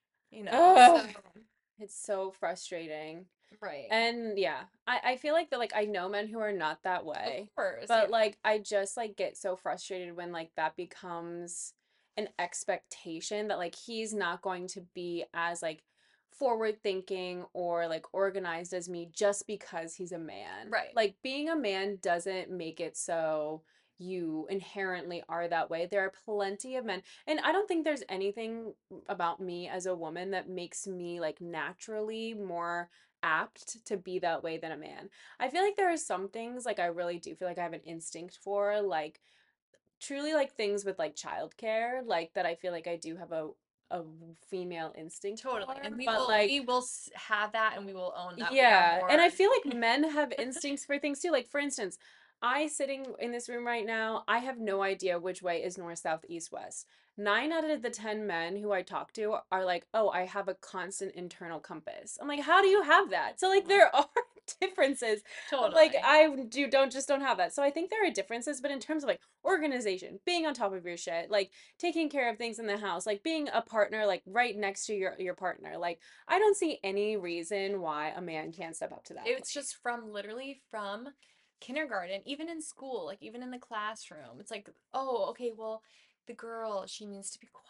so, Ugh. It's so frustrating. right. And yeah, I feel like that like I know men who are not that Of way, course, but yeah. like I just like get so frustrated when like that becomes an expectation that like he's not going to be as like forward thinking or like organized as me just because he's a man. Right. Like being a man doesn't make it so you inherently are that way. There are plenty of men, and I don't think there's anything about me as a woman that makes me like naturally more apt to be that way than a man. I feel like there are some things like I really do feel like I have an instinct for, like truly like things with like childcare, like that I feel like I do have a female instinct for, Totally. And but like have that and we will own that. We have yeah, and I more. feel like men have instincts for things too. Like for instance, I sitting in this room right now, I have no idea which way is north, south, east, west. 9 out of the 10 men who I talk to are like, "Oh, I have a constant internal compass." I'm like, "How do you have that?" So like there are differences, but like Totally. I do don't have that. So I think there are differences, but in terms of like organization, being on top of your shit, like taking care of things in the house, like being a partner like right next to your partner, like I don't see any reason why a man can't step up to that It's plate. just from literally from kindergarten, even in school, like even in the classroom. It's like, oh, okay, well, the girl, she needs to be quiet.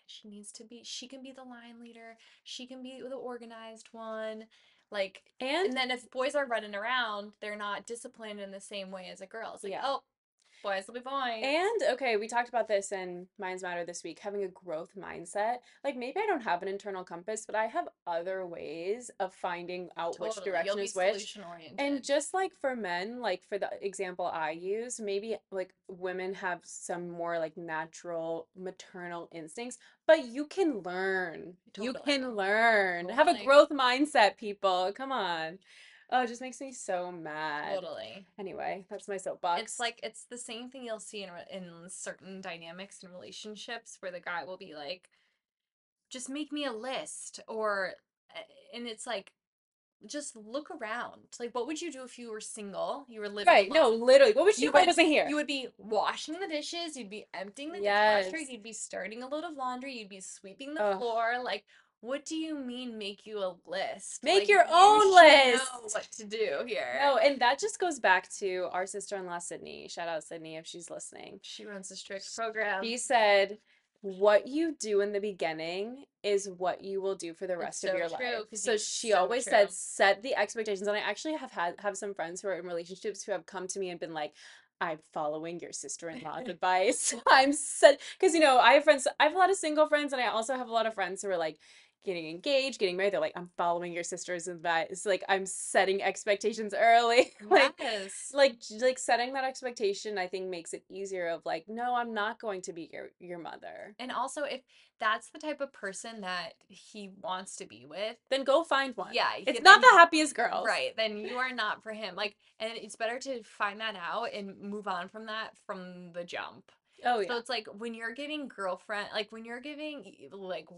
She can be the line leader. She can be the organized one. Like, And and then if boys are running around, they're not disciplined in the same way as a girl. It's like, yeah. oh, Boys will be boys. And okay, we talked about this in Minds Matter this week, having a growth mindset. Like maybe I don't have an internal compass, but I have other ways of finding out which Totally. You'll direction be is which. solution And oriented. just like for men, like for the example I use, maybe like women have some more like natural maternal instincts, but you can learn. You Totally. can learn. Have a Totally. growth mindset, people. Come on. Oh, it just makes me so mad. Totally. Anyway, that's my It's soapbox. like it's the same thing you'll see in certain dynamics and relationships where the guy will be like, "Just make me a list," or and it's like, just look around. Like, what would you do if you were single? You were living Right. No, alone. literally. What would you You do if I would wasn't here? you would be washing the dishes, you'd be emptying the dishwasher, Yes. you'd be starting a load of laundry, you'd be sweeping the Ugh. floor. Like, what do you mean make you a list? Make Like, your you own should know list. what to do here. No, and that just goes back to our sister-in-law, Sydney. Shout out Sydney if she's listening. She runs a strict program. She said, what you do in the beginning is what you will do for the It's rest of so your true life. because So you she so always true. said, set the expectations. And I actually have some friends who are in relationships who have come to me and been like, I'm following your sister-in-law's advice. I'm set because I have friends, I have a lot of single friends, and I also have a lot of friends who are like getting engaged, getting married. They're like, I'm following your sister's advice. Like I'm setting expectations early. Yes. Like setting that expectation, I think makes it easier of like, no, I'm not going to be your mother. And also, if that's the type of person that he wants to be with, Then go find one. yeah, It's not then the happiest girls. right, then you are not for him. Like, and it's better to find that out and move on from that from the jump. Oh So yeah. it's like when you're giving girlfriend, like when you're giving like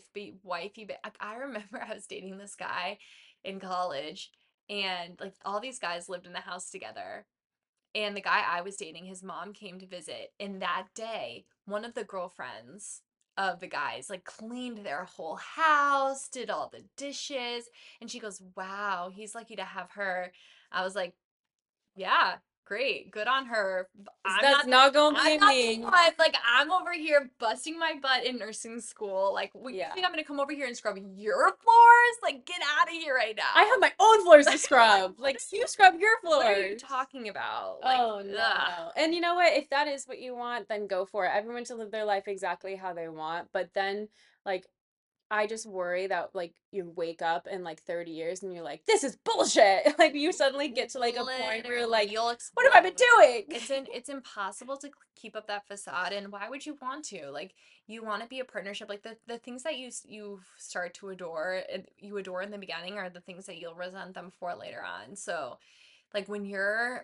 wifey, like I remember I was dating this guy in college, and like all these guys lived in the house together. And the guy I was dating, his mom came to visit, and that day, one of the girlfriends of the guys like cleaned their whole house, did all the dishes, and she goes, "Wow, he's lucky to have her." I was like, "Yeah, great, good on her. I'm That's not the not gonna I'm be not the me. one. Like I'm over here busting my butt in nursing school. Like, what, you Yeah. think I'm gonna come over here and scrub your floors? Like, get out of here right I have now." my own floors to scrub. Like you scrub your What are you floors. talking about? Like, Oh ugh. no. And you know what? If that is what you want, then go for it. Everyone should live their life exactly how they want. But then, like, I just worry that like you wake up in like 30 years and you're like, this is bullshit. Like you suddenly get to like a point where you're Literally, like, you'll what have I been explode. doing? It's impossible to keep up that facade, and why would you want to? Like, you want to be a partnership. Like the things that you start to adore and you adore in the beginning are the things that you'll resent them for later on. So like when you're,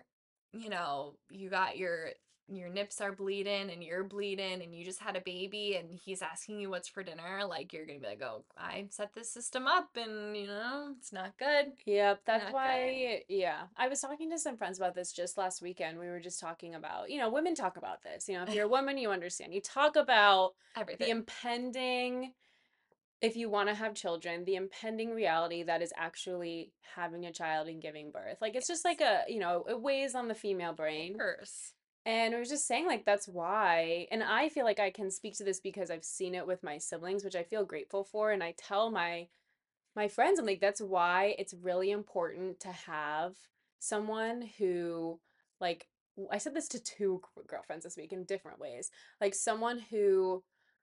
you got your nips are bleeding and you're bleeding and you just had a baby and he's asking you what's for dinner, like you're gonna be like, oh, I set this system up and it's not good. Yep, that's Not good. why, yeah. I was talking to some friends about this just last weekend. We were just talking about, women talk about this. If you're a woman, you understand. You talk about the Everything. impending, if you want to have children, the impending reality that is actually having a child and giving birth. Like, it's just Yes. like it weighs on the female brain. Course. And I was just saying, like, that's why. And I feel like I can speak to this because I've seen it with my siblings, which I feel grateful for. And I tell my friends, I'm like, that's why it's really important to have someone who, like, I said this to two girlfriends this week in different ways, like someone who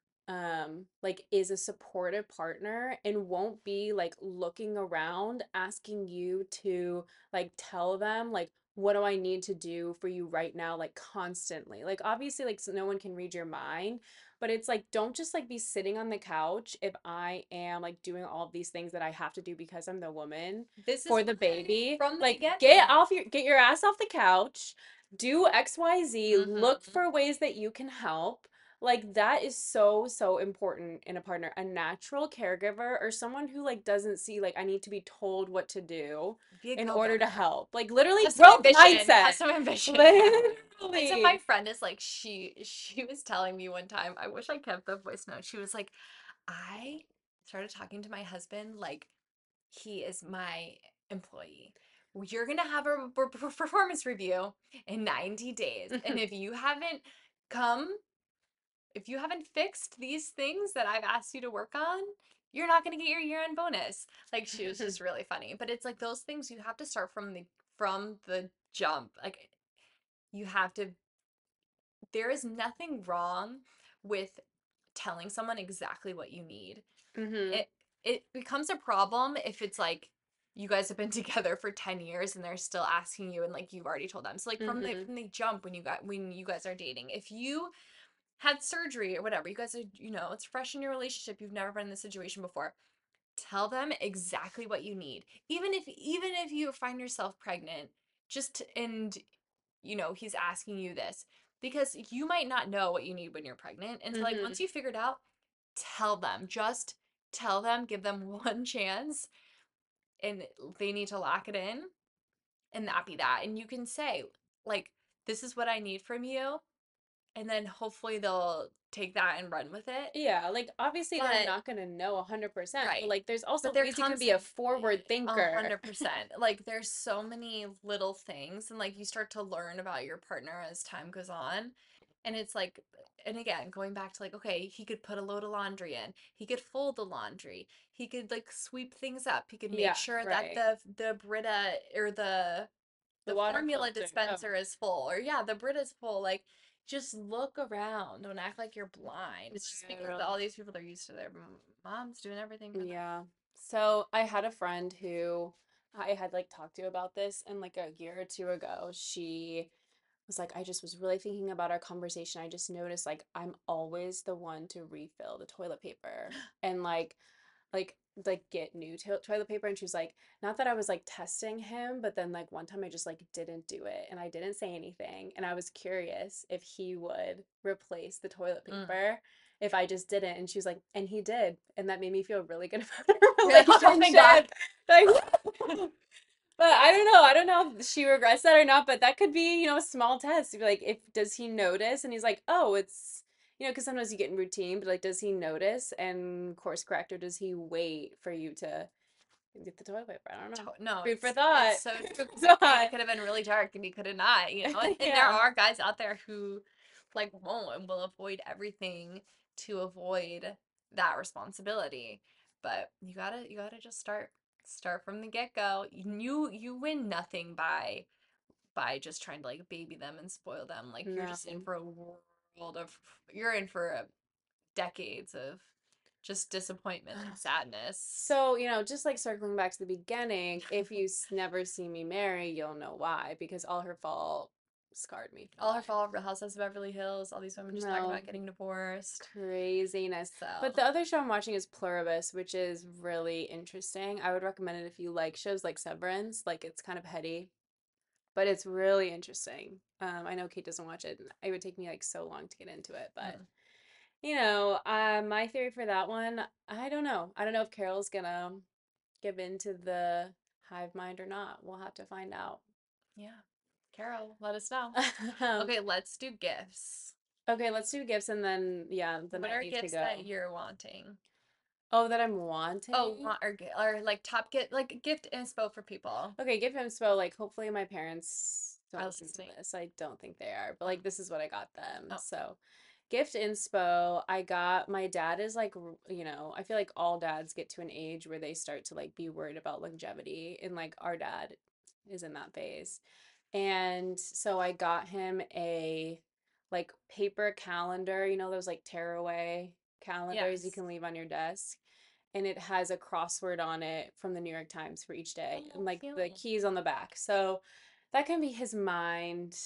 like is a supportive partner and won't be like looking around asking you to like tell them like what do I need to do for you right now, like constantly. Like obviously like no one can read your mind, but it's like don't just like be sitting on the couch if I am like doing all of these things that I have to do because I'm the woman This is for the why baby. from the Like beginning. get your ass off the couch, do XYZ, look Mm-hmm. for ways that you can help. Like that is so so important in a partner. A natural caregiver or someone who like doesn't see like I need to be told what to do Be a in order to go-getter. help. Like literally Have some growth ambition. Have mindset. some ambition. Yeah. And so my Literally. friend is like, she was telling me one time, I wish I kept the voice note. She was like, I started talking to my husband like he is my employee. You're gonna have a performance review in 90 days. And come, if you haven't fixed these things that I've asked you to work on, you're not gonna get your year-end bonus. Like she was just really funny. But it's like those things you have to start from the jump. Like you have to there is nothing wrong with telling someone exactly what you need. Mm-hmm. It becomes a problem if it's like you guys have been together for 10 years and they're still asking you and like you've already told them. So like Mm-hmm. from the jump when you guys are dating, if you had surgery or whatever, you guys are, it's fresh in your relationship, you've never been in this situation before. Tell them exactly what you need. Even if you find yourself pregnant, just and he's asking you this because you might not know what you need when you're pregnant. And so like Mm-hmm. once you figured out, tell them. Just tell them, give them one chance and they need to lock it in and that be that. And you can say, like, this is what I need from you. And then hopefully they'll take that and run with it. Yeah, like obviously they're But not gonna know 100%, but right. like there's But also there ways you can comes be a forward a thinker. 100%. Like there's so many little things and like you start to learn about your partner as time goes on. And it's like and again, going back to like, okay, he could put a load of laundry in. He could fold the laundry. He could like sweep things up. He could make Yeah, sure that right. the Brita or The the water formula filter. Oh, dispenser is full. Or yeah, the Brita's full. Like just look around. Don't act like you're blind. It's just because all these people are used to their moms doing everything for them. yeah. So I had a friend who I had like talked to about this, and like a year or two ago, she was like, I just was really thinking about our conversation. I just noticed like I'm always the one to refill the toilet paper and like get new toilet paper. And she was like, not that I was like testing him, but then like one time I just like didn't do it and I didn't say anything, and I was curious if he would replace the toilet Mm. paper if I just didn't. And she was like, and he did, and that made me feel really good about our You're like, oh, thank God. relationship. Like, but I don't know if she regrets that or not, but that could be, a small test. You'd be like, if does he notice? And he's like, oh, it's, because sometimes you get in routine, but like, does he notice and course correct, or does he wait for you to get the toilet paper? I don't know. No, Food for it's thought. so true because that night Thought. it could have been really dark and he could have not. And there Yeah. are guys out there who like won't and will avoid everything to avoid that responsibility. But you gotta just start from the get-go. You win nothing by just trying to like baby them and spoil them. Like you're No. just in for a world of you're in for decades of just disappointment and sadness. So, just like circling back to the beginning, if you never see me marry, you'll know why, because All Her Fault scarred me for All her life. fall, Real Housewives of Beverly Hills, all these women just talking No, about getting divorced. craziness. But So, the other show I'm watching is Pluribus, which is really interesting. I would recommend it if you like shows like Severance. Like it's kind of heady, but it's really interesting. I know Kate doesn't watch it, and it would take me like so long to get into it, but mm, my theory for that one, I don't know. I don't know if Carol's gonna give in to the hive mind or not. We'll have to find out. yeah. Carol, let us know. Okay, let's do gifts. Okay, let's do gifts, and then yeah, then What I are need to gifts that go. you're wanting? Oh, that I'm Oh, wanting? or like top gift, like gift inspo for people. Okay, give inspo. Like, hopefully my parents Are don't listen to listening. this. I don't think they are, but Mm. like, this is what I got them. Oh, So, gift inspo. I got my dad is like, I feel like all dads get to an age where they start to like be worried about longevity, and like our dad is in that phase. And so I got him a like paper calendar, those like tearaway calendars you yes. can leave on your desk, and it has a crossword on it from the New York Times for each day and Oh, like the cute. keys on the back. So that can be his mind,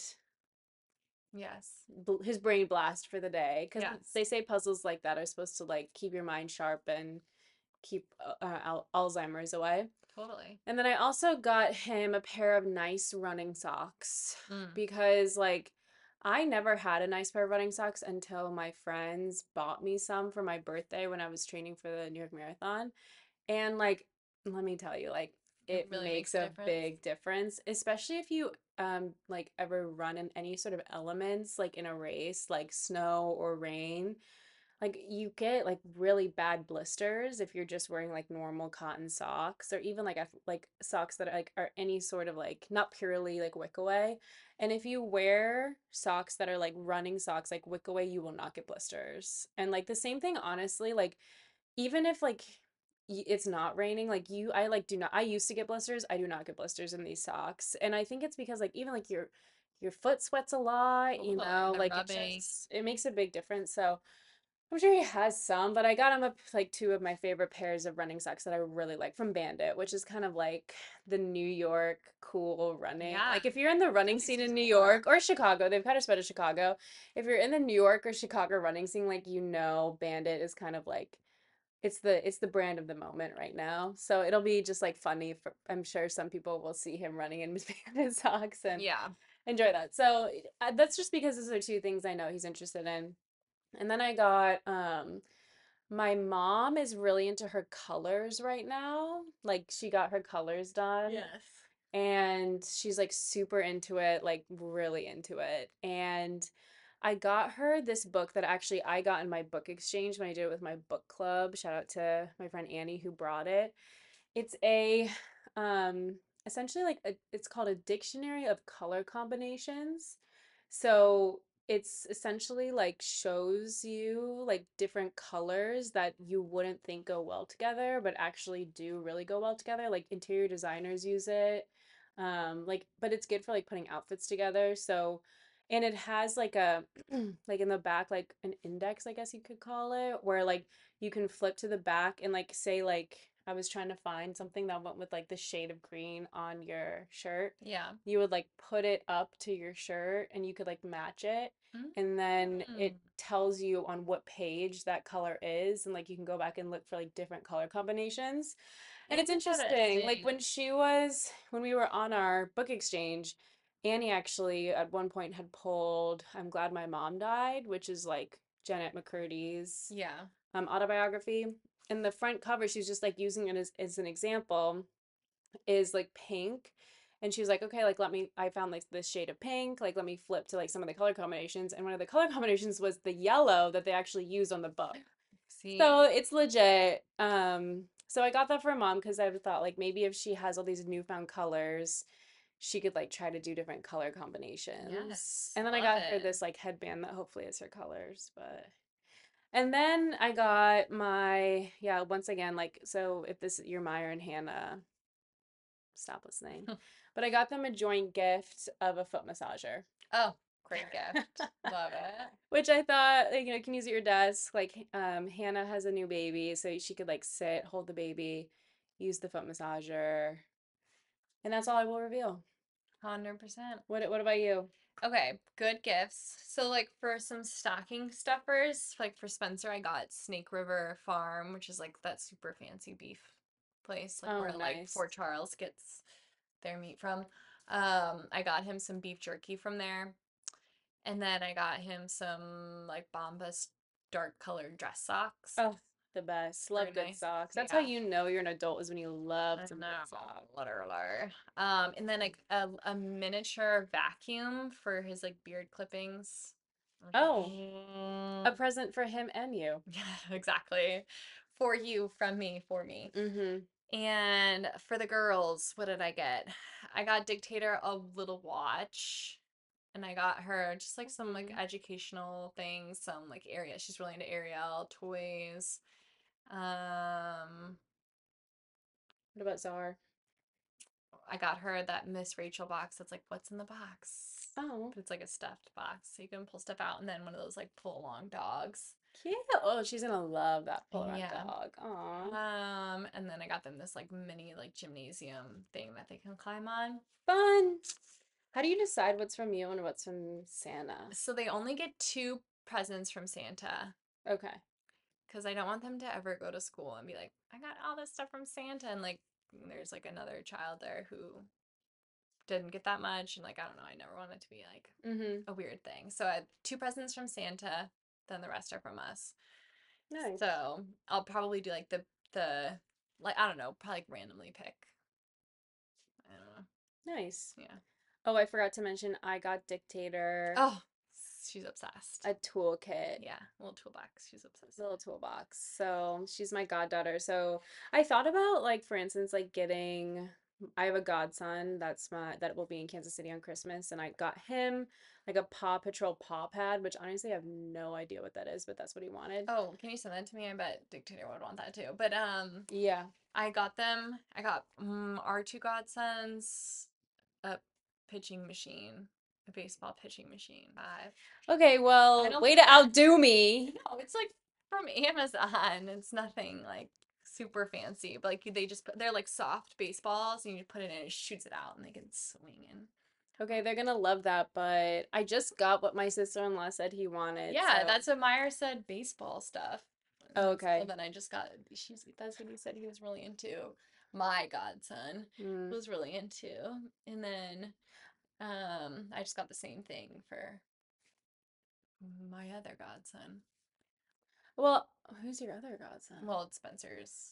Yes. his brain blast for the day, because Yes. they say puzzles like that are supposed to like keep your mind sharp and keep Alzheimer's away. Totally. And then I also got him a pair of nice running socks Mm. because, like, I never had a nice pair of running socks until my friends bought me some for my birthday when I was training for the New York Marathon. And, like, let me tell you, like, It it really makes makes a a difference. big difference, especially if you like ever run in any sort of elements, like in a race, like snow or rain. Like you get like really bad blisters if you're just wearing like normal cotton socks, or even like socks that like are any sort of like not purely like wick away. And if you wear socks that are like running socks like wick away, you will not get blisters. And like the same thing honestly, like even if like it's not raining, like I like do not I used to get blisters. I do not get blisters in these socks. And I think it's because like even like your foot sweats a lot, you Totally. know, The like rubbing. it makes a big difference. So I'm sure he has some, but I got him like two of my favorite pairs of running socks that I really like from Bandit, which is kind of like the New York cool running. Yeah. Like if you're in the running scene in New York or Chicago, they've kind of spread to Chicago. If you're in the New York or Chicago running scene, like you know, Bandit is kind of like it's the brand of the moment right now. So it'll be just like funny for I'm sure some people will see him running in Bandit socks and Yeah. enjoy that. So that's just because those are two things I know he's interested in. And then I got my mom is really into her colors right now. Like she got her colors done Yes. and she's like super into it, like really into it. And I got her this book that actually I got in my book exchange when I did it with my book club. Shout out to my friend Annie who brought it. It's a um essentially like it's called a dictionary of color combinations. So it's essentially like shows you like different colors that you wouldn't think go well together, but actually do really go well together. Like interior designers use it. Like, but it's good for like putting outfits together. So, and it has like a like in the back, like an index, I guess you could call it, where like you can flip to the back and like say like I was trying to find something that went with like the shade of green on your shirt. Yeah. You would like put it up to your shirt and you could like match it. And then it Mm. tells you on what page that color is. And like you can go back and look for like different color combinations. And it's interesting. Like Interesting. when we were on our book exchange, Annie actually at one point had pulled I'm Glad My Mom Died, which is like Janet McCurdy's Yeah. autobiography. In the front cover, she's just like using it as an example, is like pink. And she was like, okay, like I found like this shade of pink, like let me flip to like some of the color combinations. And one of the color combinations was the yellow that they actually used on the book. See? So it's legit. So I got that for mom because I thought like maybe if she has all these newfound colors, she could like try to do different color combinations. Yes. And then I Love got her it. this like headband that hopefully is her colors, but and then I got my yeah, once again, like so if this you're Meyer and Hannah, stop listening. But I got them a joint gift of a foot massager. Oh, great gift. Love it. Which I thought, like, you can use at your desk. Like, Hannah has a new baby, so she could like sit, hold the baby, use the foot massager, and that's all I will reveal. 100%. What about you? Okay, good gifts. So like for some stocking stuffers, like for Spencer, I got Snake River Farm, which is like that super fancy beef place, like Oh, where like nice. Fort Charles gets their meat from. I got him some beef jerky from there. And then I got him some like Bombas dark colored dress socks. Oh, the best. Very Love good nice. socks. That's how Yeah. you know you're an adult is when you love I some good know, socks. literally. And then like a miniature vacuum for his like beard clippings. I was like, Oh, a present for him and you. yeah, exactly. For you, from me, for me. Mm-hmm. And for the girls, what did I get? I got Dictator a little watch. And I got her just like some like Mm-hmm. educational things, some like area. She's really into Ariel toys. Um, What about Czar? I got her that Miss Rachel box that's like, what's in the box? Oh, But it's like a stuffed box, so you can pull stuff out, and then one of those like pull along dogs. cute. Oh, she's gonna love that pull around Yeah. dog. Aw. And then I got them this like mini like gymnasium thing that they can climb on. Fun. How do you decide what's from you and what's from Santa? So they only get two presents from Santa Okay. because I don't want them to ever go to school and be like, I got all this stuff from Santa, and like there's like another child there who didn't get that much, and like I don't know, I never want it to be like Mm-hmm. a weird thing. So I had two presents from Santa, then the rest are from us. Nice. So I'll probably do like the like I don't know, probably like randomly pick. I don't know. Nice. Yeah. Oh, I forgot to mention I got Dictator Oh, she's obsessed. a toolkit, Yeah, little toolbox. She's obsessed. little toolbox. So she's my goddaughter. So I thought about like for instance like getting I have a godson that will be in Kansas City on Christmas and I got him like a Paw Patrol paw pad, which honestly I have no idea what that is, but that's what he wanted. Oh, can you send that to me? I bet Dictator would want that too. But Yeah. I got them. I got our two godsons a pitching machine, a baseball pitching machine. Five. Okay, I well, don't way think to that. outdo me. No, it's like from Amazon. It's nothing like super fancy, but like they just they're like soft baseballs, and you put it in, it shoots it out, and they can swing in. Okay, they're gonna love that, but I just got what my sister-in-law said he wanted, Yeah, so that's what Meyer said. Baseball stuff. oh, So okay. then I just got. That's what he said he was really into. My godson Mm. was really into, and then I just got the same thing for my other godson. Well, who's your other godson? Well, it's Spencer's.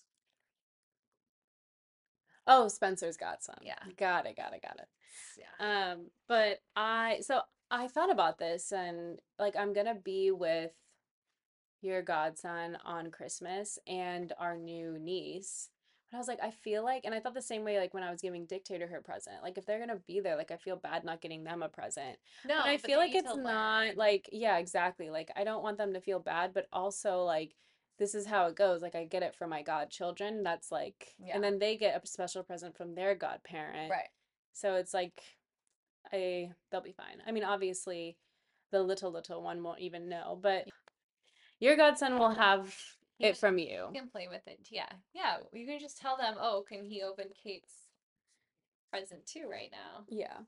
Oh, Spencer's godson. Yeah. Got it, got it, got it. Yeah. But I thought about this and like I'm gonna be with your godson on Christmas and our new niece. But I was like, I feel like, and I thought the same way like when I was giving Dictator her present. Like if they're gonna be there, like I feel bad not getting them a present. But I No, but feel they like need to it's not learn. like, yeah, exactly. Like I don't want them to feel bad, but also like this is how it goes. Like I get it for my godchildren. That's like, Yeah. and then they get a special present from their godparent. Right. So it's like they'll be fine. I mean, obviously the little one won't even know, but your godson will have He it can from you. he can play with it. Yeah. Yeah. You can just tell them, oh, can he open Kate's present too right now? Yeah.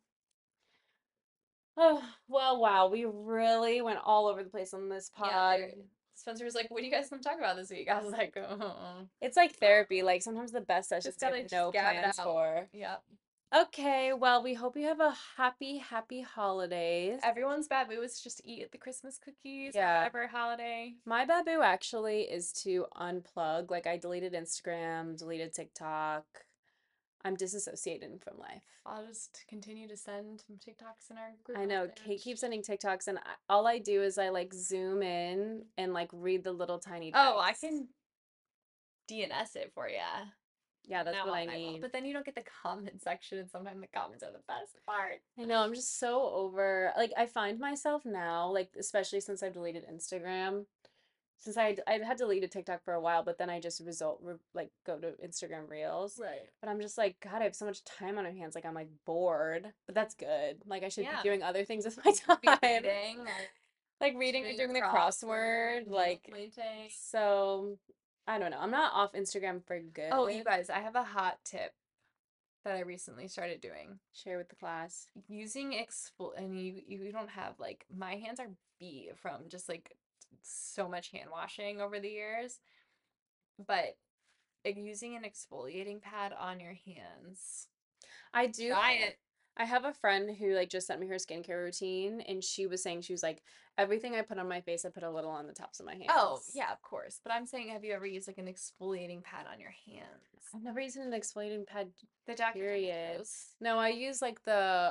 Oh, well, wow. We really went all over the place on this Yeah, pod. Spencer was like, what do you guys want to talk about this week? I was like, oh. It's like therapy. Like sometimes the best sessions Just I gotta have just no gab it plans out. for. Yep. Okay, well, we hope you have a happy holidays. Everyone's bad. We was just eat the Christmas cookies or Yeah. whatever holiday. My baboo actually is to unplug. Like I deleted Instagram, deleted TikTok. I'm disassociating from life. I'll just continue to send TikToks in our group I know Kate message. keeps sending TikToks, and all I do is I like zoom in and like read the little tiny Oh, I text. can DNS it for you. Yeah, that's Now what I I will. need. But then you don't get the comment section, and sometimes the comments are the best part. I know, I'm just so over. Like, I find myself now, like, especially since I've deleted Instagram, since I had deleted TikTok for a while, but then I just like go to Instagram Reels. Right. But I'm just like, God, I have so much time on my hands. Like, I'm like bored, but that's good. Like, I should be Yeah. doing other things with my Be time, reading or like reading or doing doing a the crossword. needle Like, pointing. so I don't know. I'm not off Instagram for Oh, you good. guys, I have a hot tip that I recently started doing. Share with the class. Using exfol and you don't have like my hands are beat from just like so much hand washing over the years, but using an exfoliating pad on your hands. I do. Try it. I have a friend who like just sent me her skincare routine, and she was saying she was like, everything I put on my face, I put a little on the tops of my Oh, hands. yeah, of course. But I'm saying, have you ever used like an exfoliating pad on your hands? I've never used an exfoliating pad, The Dr. period. Denko's. No, I use like the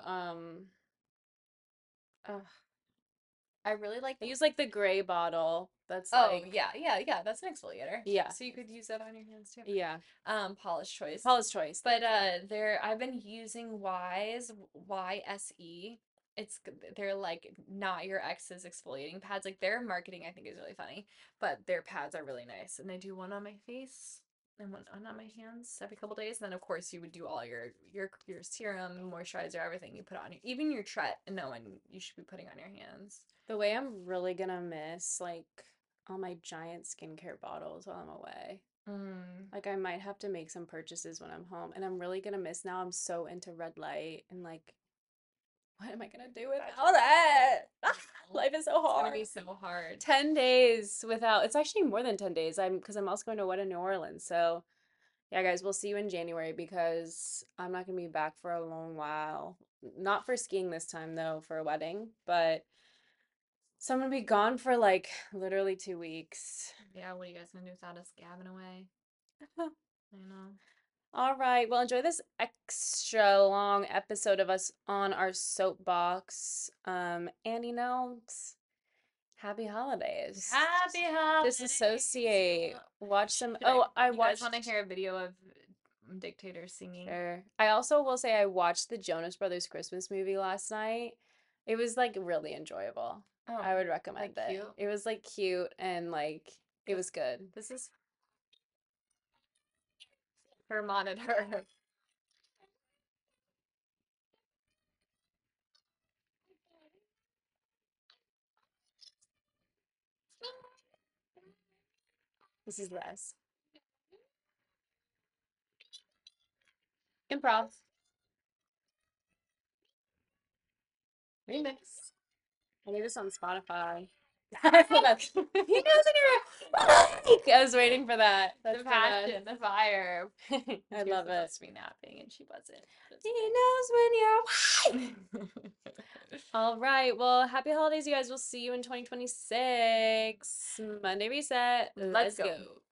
uh, I really like I the. use like the gray bottle. That's Oh, like yeah, yeah, yeah. That's an exfoliator. yeah, So you could use that on your hands too. yeah. Paula's Choice. Paula's Choice. But Thank you. there I've been using YSE. They're like not your ex's exfoliating pads. Like their marketing I think is really funny, but their pads are really nice. And I do one on my face and one on my hands every couple days. And then of course you would do all your serum, moisturizer, everything you put on your even your Tret and no one you should be putting on your hands. The way I'm really gonna miss like all my giant skincare bottles while I'm away. Mm. Like I might have to make some purchases when I'm home, and I'm really gonna miss now. I'm so into red light and like what am I gonna do without it? Life is so It's gonna hard. be so hard. 10 days without, it's actually more than 10 days. Because I'm also going to a wedding in New Orleans. So, yeah, guys, we'll see you in January because I'm not going to be back for a long while. Not for skiing this time, though, for a wedding, but so I'm going to be gone for like literally 2 weeks. Yeah, what are you guys gonna do without us gabbing away? I know. All right. Well, enjoy this extra long episode of us on our soapbox. And happy holidays. Happy holidays. Disassociate. Watch some. Should Oh, I you guys want to watched. hear a video of Dictator singing? Sure. I also will say I watched the Jonas Brothers Christmas movie last night. It was like really enjoyable. Oh, I would recommend like it. cute. It was like cute and like it was good. This is her monitor. This is this. Improv. Remix. I need this on Spotify. I forgot. He knows when you're. I was waiting for that. That's The the passion, the fire. I She was love it. supposed to be napping and she wasn't. He knows when you're. All right. Well, happy holidays, you guys. We'll see you in 2026. Monday reset. Let's go. go.